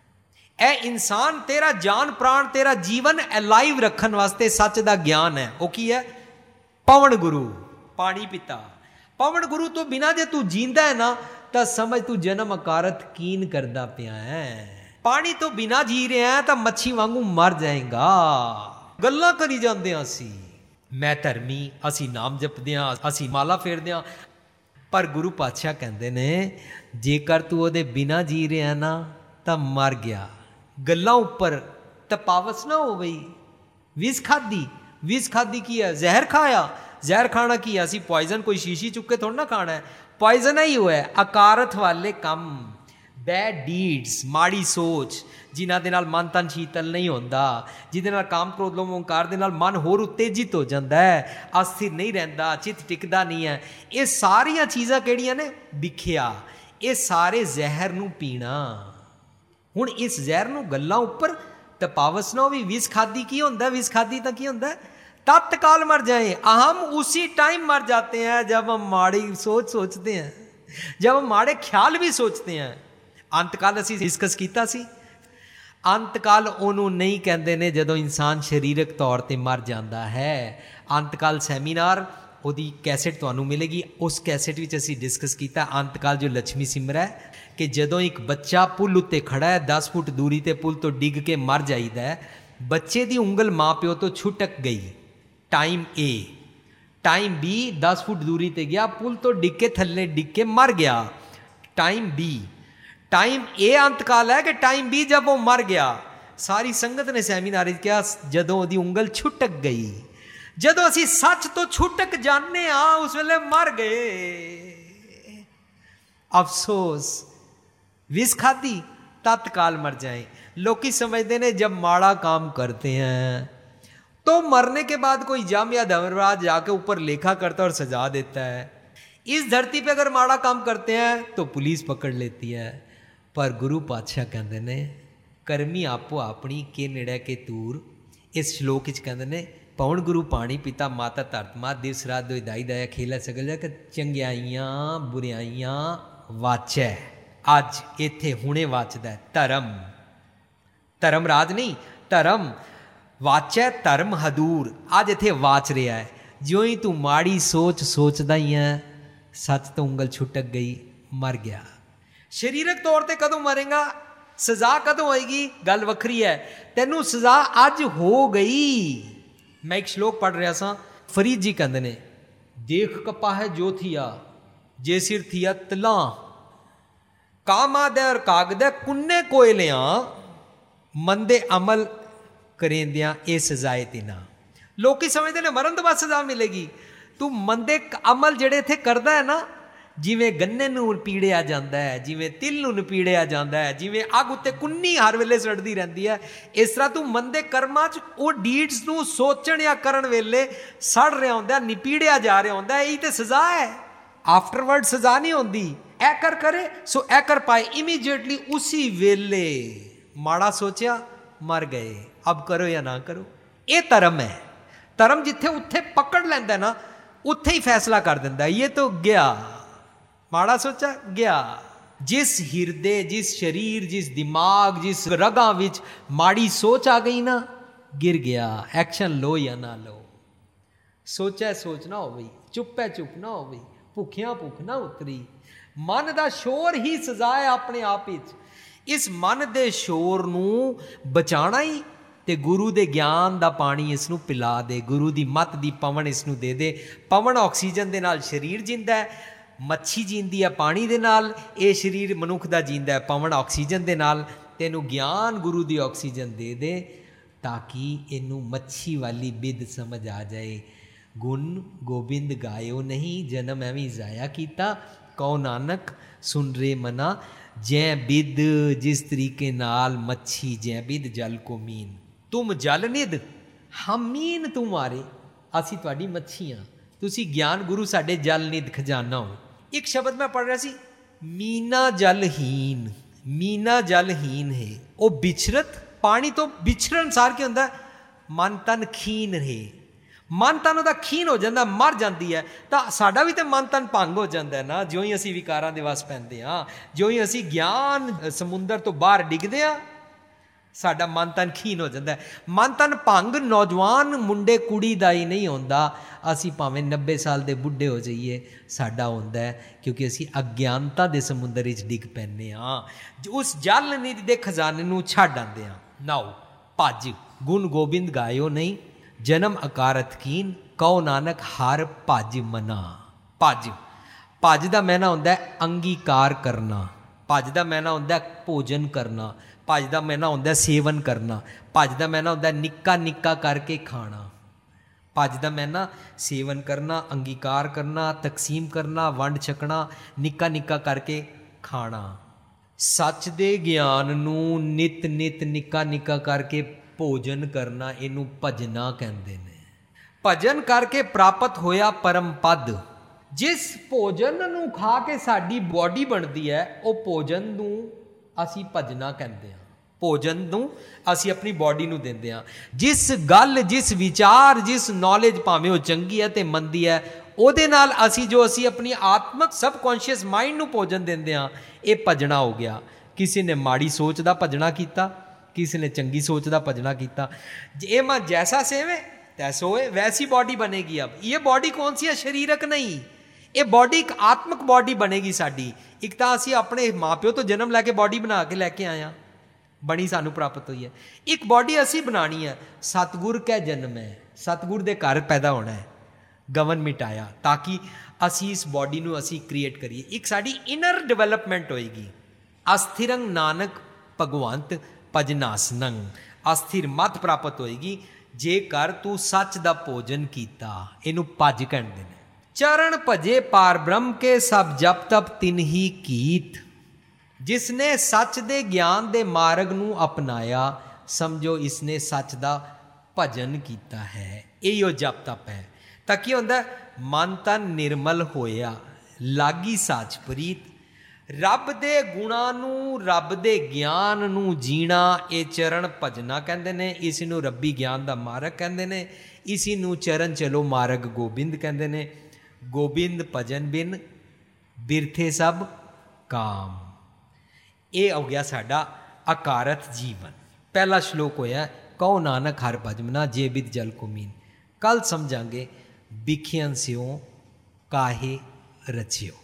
ਇਹ ਇਨਸਾਨ ਤੇਰਾ ਜਾਨ ਪ੍ਰਾਣ, ਤੇਰਾ ਜੀਵਨ ਅਲਾਈਵ ਰੱਖਣ ਵਾਸਤੇ ਸੱਚ ਦਾ ਗਿਆਨ ਹੈ। ਉਹ ਕੀ ਹੈ? ਪਵਨ ਗੁਰੂ, ਪਾਣੀ ਪਿਤਾ। ਪਵਨ ਗੁਰੂ ਤੋਂ ਬਿਨਾਂ ਜੇ ਤੂੰ ਜੀਂਦਾ ਹੈ ਨਾ, ਤਾਂ ਸਮਝ ਤੂੰ ਜਨਮ ਅਕਾਰਥ ਕੀਨ ਕਰਦਾ ਪਿਆ ਹੈ। ਪਾਣੀ ਤੋਂ ਬਿਨਾਂ ਜੀ ਰਿਹਾ ਤਾਂ ਮੱਛੀ ਵਾਂਗੂ ਮਰ ਜਾਏਗਾ। ਗੱਲਾਂ ਕਰੀ ਜਾਂਦੇ ਹਾਂ ਅਸੀਂ, ਮੈਂ ਧਰਮੀ, ਅਸੀਂ ਨਾਮ ਜਪਦੇ ਹਾਂ, ਅਸੀਂ ਮਾਲਾ ਫੇਰਦੇ ਹਾਂ। ਪਰ ਗੁਰੂ ਪਾਤਸ਼ਾਹ ਕਹਿੰਦੇ ਨੇ ਜੇਕਰ ਤੂੰ ਉਹਦੇ ਬਿਨਾਂ ਜੀ ਰਿਹਾ ਨਾ ਤਾਂ ਮਰ ਗਿਆ। ਗੱਲਾਂ ਉੱਪਰ ਤਪਾਵਸ ਨਾ ਹੋ ਬਈ। ਵਿষ ਖਾਧੀ, ਵਿষ ਖਾਧੀ ਕੀ ਹੈ? ਜ਼ਹਿਰ ਖਾਇਆ। ਜ਼ਹਿਰ ਖਾਣਾ ਕੀ ਹੈ? ਅਸੀਂ ਪੋਇਜ਼ਨ ਕੋਈ ਸ਼ੀਸ਼ੀ ਚੁੱਕ ਕੇ ਥੋੜਾ ਨਾ ਖਾਣਾ ਹੈ, ਪੋਇਜ਼ਨ ਹੀ ਹੋਇਆ। ਅਕਾਰਥ ਵਾਲੇ ਕੰਮ, ਬੈਡ ਡੀਡਸ, ਮਾੜੀ ਸੋਚ, ਜਿਨ੍ਹਾਂ ਦੇ ਨਾਲ ਮਨ ਤਨ ਸ਼ੀਤਲ ਨਹੀਂ ਹੁੰਦਾ, ਜਿਹਦੇ ਨਾਲ ਕਾਮ ਕ੍ਰੋਧ ਲੋਭ ਓਂਕਾਰ ਦੇ ਨਾਲ ਮਨ ਹੋਰ ਉਤੇਜਿਤ ਹੋ ਜਾਂਦਾ ਹੈ, ਅਸਥਿਰ ਨਹੀਂ ਰਹਿੰਦਾ, ਚਿੱਤ ਟਿਕਦਾ ਨਹੀਂ ਹੈ। ਇਹ ਸਾਰੀਆਂ ਚੀਜ਼ਾਂ ਕਿਹੜੀਆਂ ਨੇ? ਵਿਖਿਆ। ਇਹ ਸਾਰੇ ਜ਼ਹਿਰ ਨੂੰ ਪੀਣਾ। ਹੁਣ ਇਸ ਜ਼ਹਿਰ ਨੂੰ ਗੱਲਾਂ ਉੱਪਰ ਤਪਾਵਸ ਨਾ ਹੋਵੇ। ਵਿষ ਖਾਦੀ ਕੀ ਹੁੰਦਾ? ਵਿষ ਖਾਦੀ ਤਾਂ ਕੀ ਹੁੰਦਾ? तत्काल मर जाए। हम उसी टाइम मर जाते हैं जब हम माड़ी सोच सोचते हैं, जब हम माड़े ख्याल भी सोचते हैं। अंतकाल असीं डिस्कस कीता सी। अंतकाल ਉਹਨੂੰ नहीं कहते ने ਜਦੋਂ इंसान शरीरक तौर ਤੇ मर जाता है। अंतकाल सैमीनार ਉਹਦੀ कैसेट ਤੁਹਾਨੂੰ मिलेगी। उस कैसेट ਵਿੱਚ ਅਸੀਂ डिस्कस ਕੀਤਾ अंतकाल जो लक्ष्मी सिमर है कि ਜਦੋਂ ਇੱਕ ਬੱਚਾ ਪੁੱਲ ਉੱਤੇ ਖੜਾ ਹੈ 10 ਫੁੱਟ ਦੂਰੀ ਤੇ ਪੁੱਲ ਤੋਂ ਡਿੱਗ ਕੇ ਮਰ ਜਾਈਦਾ ਹੈ, ਬੱਚੇ ਦੀ ਉਂਗਲ ਮਾਂ ਪਿਓ ਤੋਂ ਛੁਟਕ ਗਈ। Time A, time B 10 foot दूरी ते गया, पुल तो डिग के थल्ले डिग के मर गया। टाइम बी, टाइम ए अंतकाल है कि टाइम बी जब वो मर गया। सारी संगत ने सैमीनार किया जदों ओदी उंगल छुटक गई। जदों असी सच तो छुटक जाने उस वेले मर गए। अफसोस, विष खादी तत्काल मर जाए। लोग समझते हैं जब माड़ा काम करते हैं तो मरने के बाद कोई जम या धर्मराज जाके ऊपर लेखा करता है और सजा देता है। इस धरती पे अगर माड़ा काम करते हैं तो पुलिस पकड़ लेती है। पर गुरु पातशाह कहते ने करमी आपो अपनी के निड़े के तूर। इस श्लोक कहते ने पवन गुरु पानी पिता माता धरत माँ दिवस रात दो दाई दाया खेला सगल कि चंगियाइयां बुराइयां वाचै। अज इत्थे हुणे वाचदा धर्म, धर्म राज नहीं, धर्म वाचै धर्म हदूर। अज इत्थे वाच रहा है। ਜਿਉਂ ਹੀ ਤੂੰ ਮਾੜੀ ਸੋਚ ਸੋਚਦਾ ਹੀ ਹੈ, ਸੱਚ ਤੋਂ ਉਂਗਲ ਛੁਟਕ ਗਈ, ਮਰ ਗਿਆ। ਸਰੀਰਕ ਤੌਰ 'ਤੇ ਕਦੋਂ ਮਰੇਗਾ, ਸਜ਼ਾ ਕਦੋਂ ਹੋਏਗੀ, ਗੱਲ ਵੱਖਰੀ ਹੈ। ਤੈਨੂੰ ਸਜ਼ਾ ਅੱਜ ਹੋ ਗਈ। ਮੈਂ ਇੱਕ ਸ਼ਲੋਕ ਪੜ੍ਹ ਰਿਹਾ ਸਾਂ, ਫਰੀਦ ਜੀ ਕਹਿੰਦੇ ਨੇ, ਦੇਖ ਕਪਾਹੈ ਜੋ ਥੀਆ ਜੇ ਸਿਰ ਥੀਆ ਤਲਾਂ, ਕਾਮਾਦੈ ਔਰ ਕਾਗਦੈ ਕੁੰਨੇ ਕੋਇਲਿਆਂ, ਮੰਦੇ ਅਮਲ ਕਰੇਂਦਿਆਂ ਇਹ ਸਜ਼ਾਏ ਤਿਨਾ। ਲੋਕੀ ਸਮਝਦੇ ਨੇ ਮਰਨ ਤੋਂ ਬਾਅਦ ਸਜ਼ਾ ਮਿਲੇਗੀ। ਤੂੰ ਮੰਦੇ ਅਮਲ ਜਿਹੜੇ ਇੱਥੇ ਕਰਦਾ ਹੈ ਨਾ, ਜਿਵੇਂ ਗੰਨੇ ਨੂੰ ਨਪੀੜਿਆ ਜਾਂਦਾ ਹੈ, ਜਿਵੇਂ ਤਿਲ ਨੂੰ ਨਪੀੜਿਆ ਜਾਂਦਾ ਹੈ, ਜਿਵੇਂ ਅੱਗ ਉੱਤੇ ਕੁੰਨੀ ਹਰ ਵੇਲੇ ਸੜਦੀ ਰਹਿੰਦੀ ਹੈ, ਇਸ ਤਰ੍ਹਾਂ ਤੂੰ ਮੰਦੇ ਕਰਮਾਂ 'ਚ ਉਹ ਡੀਡਸ ਨੂੰ ਸੋਚਣ ਜਾਂ ਕਰਨ ਵੇਲੇ ਸੜ ਰਿਹਾ ਹੁੰਦਾ, ਨਪੀੜਿਆ ਜਾ ਰਿਹਾ ਹੁੰਦਾ। ਇਹੀ ਤੇ ਸਜ਼ਾ ਹੈ। ਆਫਟਰਵਰਡ ਸਜ਼ਾ ਨਹੀਂ ਹੁੰਦੀ। ਇਹ ਕਰ ਕਰੇ ਸੋ ਇਹ ਕਰ ਪਾਏ, ਇਮੀਡੀਏਟਲੀ ਉਸੀ ਵੇਲੇ ਮਾੜਾ ਸੋਚਿਆ, ਮਰ ਗਏ। ਅਬ ਕਰੋ ਜਾਂ ਨਾ ਕਰੋ। ਇਹ ਧਰਮ ਹੈ। ਧਰਮ ਜਿੱਥੇ ਉੱਥੇ ਪਕੜ ਲੈਂਦਾ ਨਾ, ਉੱਥੇ ਹੀ ਫੈਸਲਾ ਕਰ ਦਿੰਦਾ, ਇਹ ਤਾਂ ਗਿਆ, ਮਾੜਾ ਸੋਚਾ ਗਿਆ। ਜਿਸ ਹਿਰਦੇ, ਜਿਸ ਸਰੀਰ, ਜਿਸ ਦਿਮਾਗ, ਜਿਸ ਰਗਾਂ ਵਿੱਚ ਮਾੜੀ ਸੋਚ ਆ ਗਈ ਨਾ, ਗਿਰ ਗਿਆ। ਐਕਸ਼ਨ ਲੋ ਜਾਂ ਨਾ ਲੋ। ਸੋਚੈ ਸੋਚ ਨਾ ਹੋਵੇ, ਚੁੱਪੈ ਚੁੱਪ ਨਾ ਹੋਵੇ, ਭੁੱਖਿਆਂ ਭੁੱਖ ਨਾ ਉਤਰੀ। ਮਨ ਦਾ ਸ਼ੋਰ ਹੀ ਸਜ਼ਾ ਹੈ ਆਪਣੇ ਆਪ ਵਿੱਚ। ਇਸ ਮਨ ਦੇ ਸ਼ੋਰ ਨੂੰ ਬਚਾਉਣਾ ਹੀ ਤੇ ਗੁਰੂ ਦੇ ਗਿਆਨ ਦਾ ਪਾਣੀ ਇਸ ਨੂੰ ਪਿਲਾ ਦੇ, ਗੁਰੂ ਦੀ ਮੱਤ ਦੀ ਪਵਨ ਇਸ ਨੂੰ ਦੇ ਦੇ। ਪਵਨ ਆਕਸੀਜਨ ਦੇ ਨਾਲ ਸਰੀਰ ਜਿੰਦਾ ਹੈ, ਮੱਛੀ ਜੀਂਦੀ ਹੈ ਪਾਣੀ ਦੇ ਨਾਲ, ਇਹ ਸਰੀਰ ਮਨੁੱਖ ਦਾ ਜੀਂਦਾ ਹੈ ਪਵਨ ਆਕਸੀਜਨ ਦੇ ਨਾਲ। ਤੈਨੂੰ ਗਿਆਨ ਗੁਰੂ ਦੀ ਆਕਸੀਜਨ ਦੇ ਦੇ ਤਾਂ ਕਿ ਇਹਨੂੰ ਮੱਛੀ ਵਾਲੀ ਬਿੱਦ ਸਮਝ ਆ ਜਾਏ। ਗੁਣ ਗੋਬਿੰਦ ਗਾਇਓ ਨਹੀਂ, ਜਨਮ ਐਵੇਂ ਜ਼ਾਇਆ ਕੀਤਾ। ਕਹੋ ਨਾਨਕ ਸੁਣ ਰੇ ਮਨਾ, ਜੈ ਬਿੱਦ ਜਿਸ ਤਰੀਕੇ ਨਾਲ ਮੱਛੀ, ਜੈ ਬਿੱਦ ਜਲ ਕੋ ਮੀਨ। ਤੁਮ ਜਲ ਨਿਧ ਹਮ ਮੀਨ ਤੁਮਾਰੇ, ਅਸੀਂ ਤੁਹਾਡੀ ਮੱਛੀ ਹਾਂ, ਤੁਸੀਂ ਗਿਆਨ ਗੁਰੂ ਸਾਡੇ ਜਲ ਨਿਧ ਖਜ਼ਾਨਾ ਹੋ। ਇੱਕ ਸ਼ਬਦ ਮੈਂ ਪੜ੍ਹ ਰਿਹਾ ਸੀ, ਮੀਨਾ ਜਲਹੀਨ। ਮੀਨਾ ਜਲਹੀਨ ਹੈ ਉਹ ਬਿਛਰਤ, ਪਾਣੀ ਤੋਂ ਬਿਛੜਨ ਸਾਰ ਕੀ ਹੁੰਦਾ, ਮਨ ਤਨ ਖੀਨ ਰਹੇ। ਮਨ ਤਨ ਉਹਦਾ ਖੀਨ ਹੋ ਜਾਂਦਾ, ਮਰ ਜਾਂਦੀ ਹੈ। ਤਾਂ ਸਾਡਾ ਵੀ ਤਾਂ ਮਨ ਤਨ ਭੰਗ ਹੋ ਜਾਂਦਾ ਨਾ, ਜਿਉਂ ਹੀ ਅਸੀਂ ਵਿਕਾਰਾਂ ਦੇ ਵਸ ਪੈਂਦੇ ਹਾਂ, ਜਿਉਂ ਹੀ ਅਸੀਂ ਗਿਆਨ ਸਮੁੰਦਰ ਤੋਂ ਬਾਹਰ ਡਿੱਗਦੇ ਹਾਂ, ਸਾਡਾ ਮਨ ਤਨ ਖੀਨ ਹੋ ਜਾਂਦਾ। ਮਨ ਤਨ ਭੰਗ ਨੌਜਵਾਨ ਮੁੰਡੇ ਕੁੜੀ ਦਾ ਹੀ ਨਹੀਂ ਹੁੰਦਾ, ਅਸੀਂ ਭਾਵੇਂ 90 ਸਾਲ ਦੇ ਬੁੱਢੇ ਹੋ ਜਾਈਏ, ਸਾਡਾ ਹੁੰਦਾ ਹੈ, ਕਿਉਂਕਿ ਅਸੀਂ ਅਗਿਆਨਤਾ ਦੇ ਸਮੁੰਦਰ ਵਿੱਚ ਡਿੱਗ ਪੈਂਦੇ ਹਾਂ। ਉਸ ਜਲ ਨਿਧੀ ਦੇ ਖਜ਼ਾਨੇ ਨੂੰ ਛੱਡ ਆਉਂਦੇ ਹਾਂ। ਨਾਓ ਭੱਜ ਗੁਣ ਗੋਬਿੰਦ ਗਾਇਓ ਨਹੀਂ, ਜਨਮ ਅਕਾਰਤ ਕੀਨ। ਕਹੋ ਨਾਨਕ ਹਰ ਭੱਜ ਮਨਾ। ਭੱਜ, ਭੱਜ ਦਾ ਮੈਨਾ ਹੁੰਦਾ ਅੰਗੀਕਾਰ ਕਰਨਾ। ਭੱਜ ਦਾ ਮੈਨਾ ਹੁੰਦਾ ਭੋਜਨ ਕਰਨਾ। ਭੱਜ ਦਾ ਮੈਨਾ ਹੁੰਦਾ ਸੇਵਨ ਕਰਨਾ। ਭੱਜ ਦਾ ਮੈਨਾ ਹੁੰਦਾ ਨਿੱਕਾ ਨਿੱਕਾ ਕਰਕੇ ਖਾਣਾ। ਭੱਜ ਦਾ ਮੈਨਾ ਸੇਵਨ ਕਰਨਾ, ਅੰਗੀਕਾਰ ਕਰਨਾ, ਤਕਸੀਮ ਕਰਨਾ, ਵੰਡ ਛਕਣਾ, ਨਿੱਕਾ ਨਿੱਕਾ ਕਰਕੇ ਖਾਣਾ। ਸੱਚ ਦੇ ਗਿਆਨ ਨੂੰ ਨਿਤ ਨਿਤ ਨਿੱਕਾ ਨਿੱਕਾ ਕਰਕੇ ਭੋਜਨ ਕਰਨਾ, ਇਹਨੂੰ ਭਜਨਾ ਕਹਿੰਦੇ ਨੇ। ਭਜਨ ਕਰਕੇ ਪ੍ਰਾਪਤ ਹੋਇਆ ਪਰਮ ਪਦ। ਜਿਸ ਭੋਜਨ ਨੂੰ ਖਾ ਕੇ ਸਾਡੀ ਬੋਡੀ ਬਣਦੀ ਹੈ, ਉਹ ਭੋਜਨ ਨੂੰ ਅਸੀਂ ਭਜਨਾ ਕਹਿੰਦੇ ਹਾਂ। ਭੋਜਨ ਨੂੰ ਅਸੀਂ ਆਪਣੀ ਬੋਡੀ ਨੂੰ ਦਿੰਦੇ ਹਾਂ। ਜਿਸ ਗੱਲ, ਜਿਸ ਵਿਚਾਰ, ਜਿਸ ਨੌਲੇਜ, ਭਾਵੇਂ ਉਹ ਚੰਗੀ ਹੈ ਤੇ ਮੰਦੀ ਹੈ, ਉਹਦੇ ਨਾਲ ਅਸੀਂ ਆਪਣੀ ਆਤਮਕ ਸਬਕੌਂਸ਼ੀਅਸ ਮਾਈਂਡ ਨੂੰ ਭੋਜਨ ਦਿੰਦੇ ਹਾਂ, ਇਹ ਭਜਣਾ ਹੋ ਗਿਆ। ਕਿਸੇ ਨੇ ਮਾੜੀ ਸੋਚ ਦਾ ਭਜਣਾ ਕੀਤਾ, ਕਿਸੇ ਨੇ ਚੰਗੀ ਸੋਚ ਦਾ ਭਜਣਾ ਕੀਤਾ। ਇਹ ਮੈਂ ਜੈਸਾ सेवे तैसो है, वैसी बॉडी बनेगी। अब ये बॉडी कौन सी है, शरीरक नहीं, ये बॉडी एक आत्मक बॉडी बनेगी साडी। एक तो असी अपने माँ प्यो तो जन्म लैके बॉडी बना के लैके आए हैं, बनी सानू प्राप्त हुई है। एक बॉडी असी बनानी है, सतगुर कै जन्म है, सतगुर दे घर पैदा होना है, गवन मिटाया, ताकि असी इस बॉडी नू असी क्रिएट करिए। एक साडी इनर डिवेलपमेंट होएगी। अस्थिरंग नानक भगवंत भजनासनंग, अस्थिर मत प्राप्त होएगी जेकर तू सच दा भोजन कीता। इनू भज कहते हैं। चरण भजे पार ब्रह्म के सब जप तप तिन ही कीत। जिसने सच दे ज्ञान दे मार्ग नू अपनाया, समझो इसने सच दा भजन कीता है। इहो जप तप है। तां की हुंदा, मन तन निर्मल होया, लागी साच प्रीत। रब दे गुणां नू, रब दे ज्ञान नू जीना, ये चरण भजना कहते हैं। इस नू रब्बी ज्ञान दा मार्ग कहते हैं। इसी नू चरण चलो मार्ग गोबिंद कहते हैं। गोबिंद भजन बिन बिरथे सब काम। ये हो गया साडा अकारत जीवन। पहला श्लोक होया, कहो नानक हर भजमना जे बिद जल को मीन। कल समझांगे ਵਿਖਿਅਨ ਸਿਓ ਕਾਹੇ ਰਚਿਓ।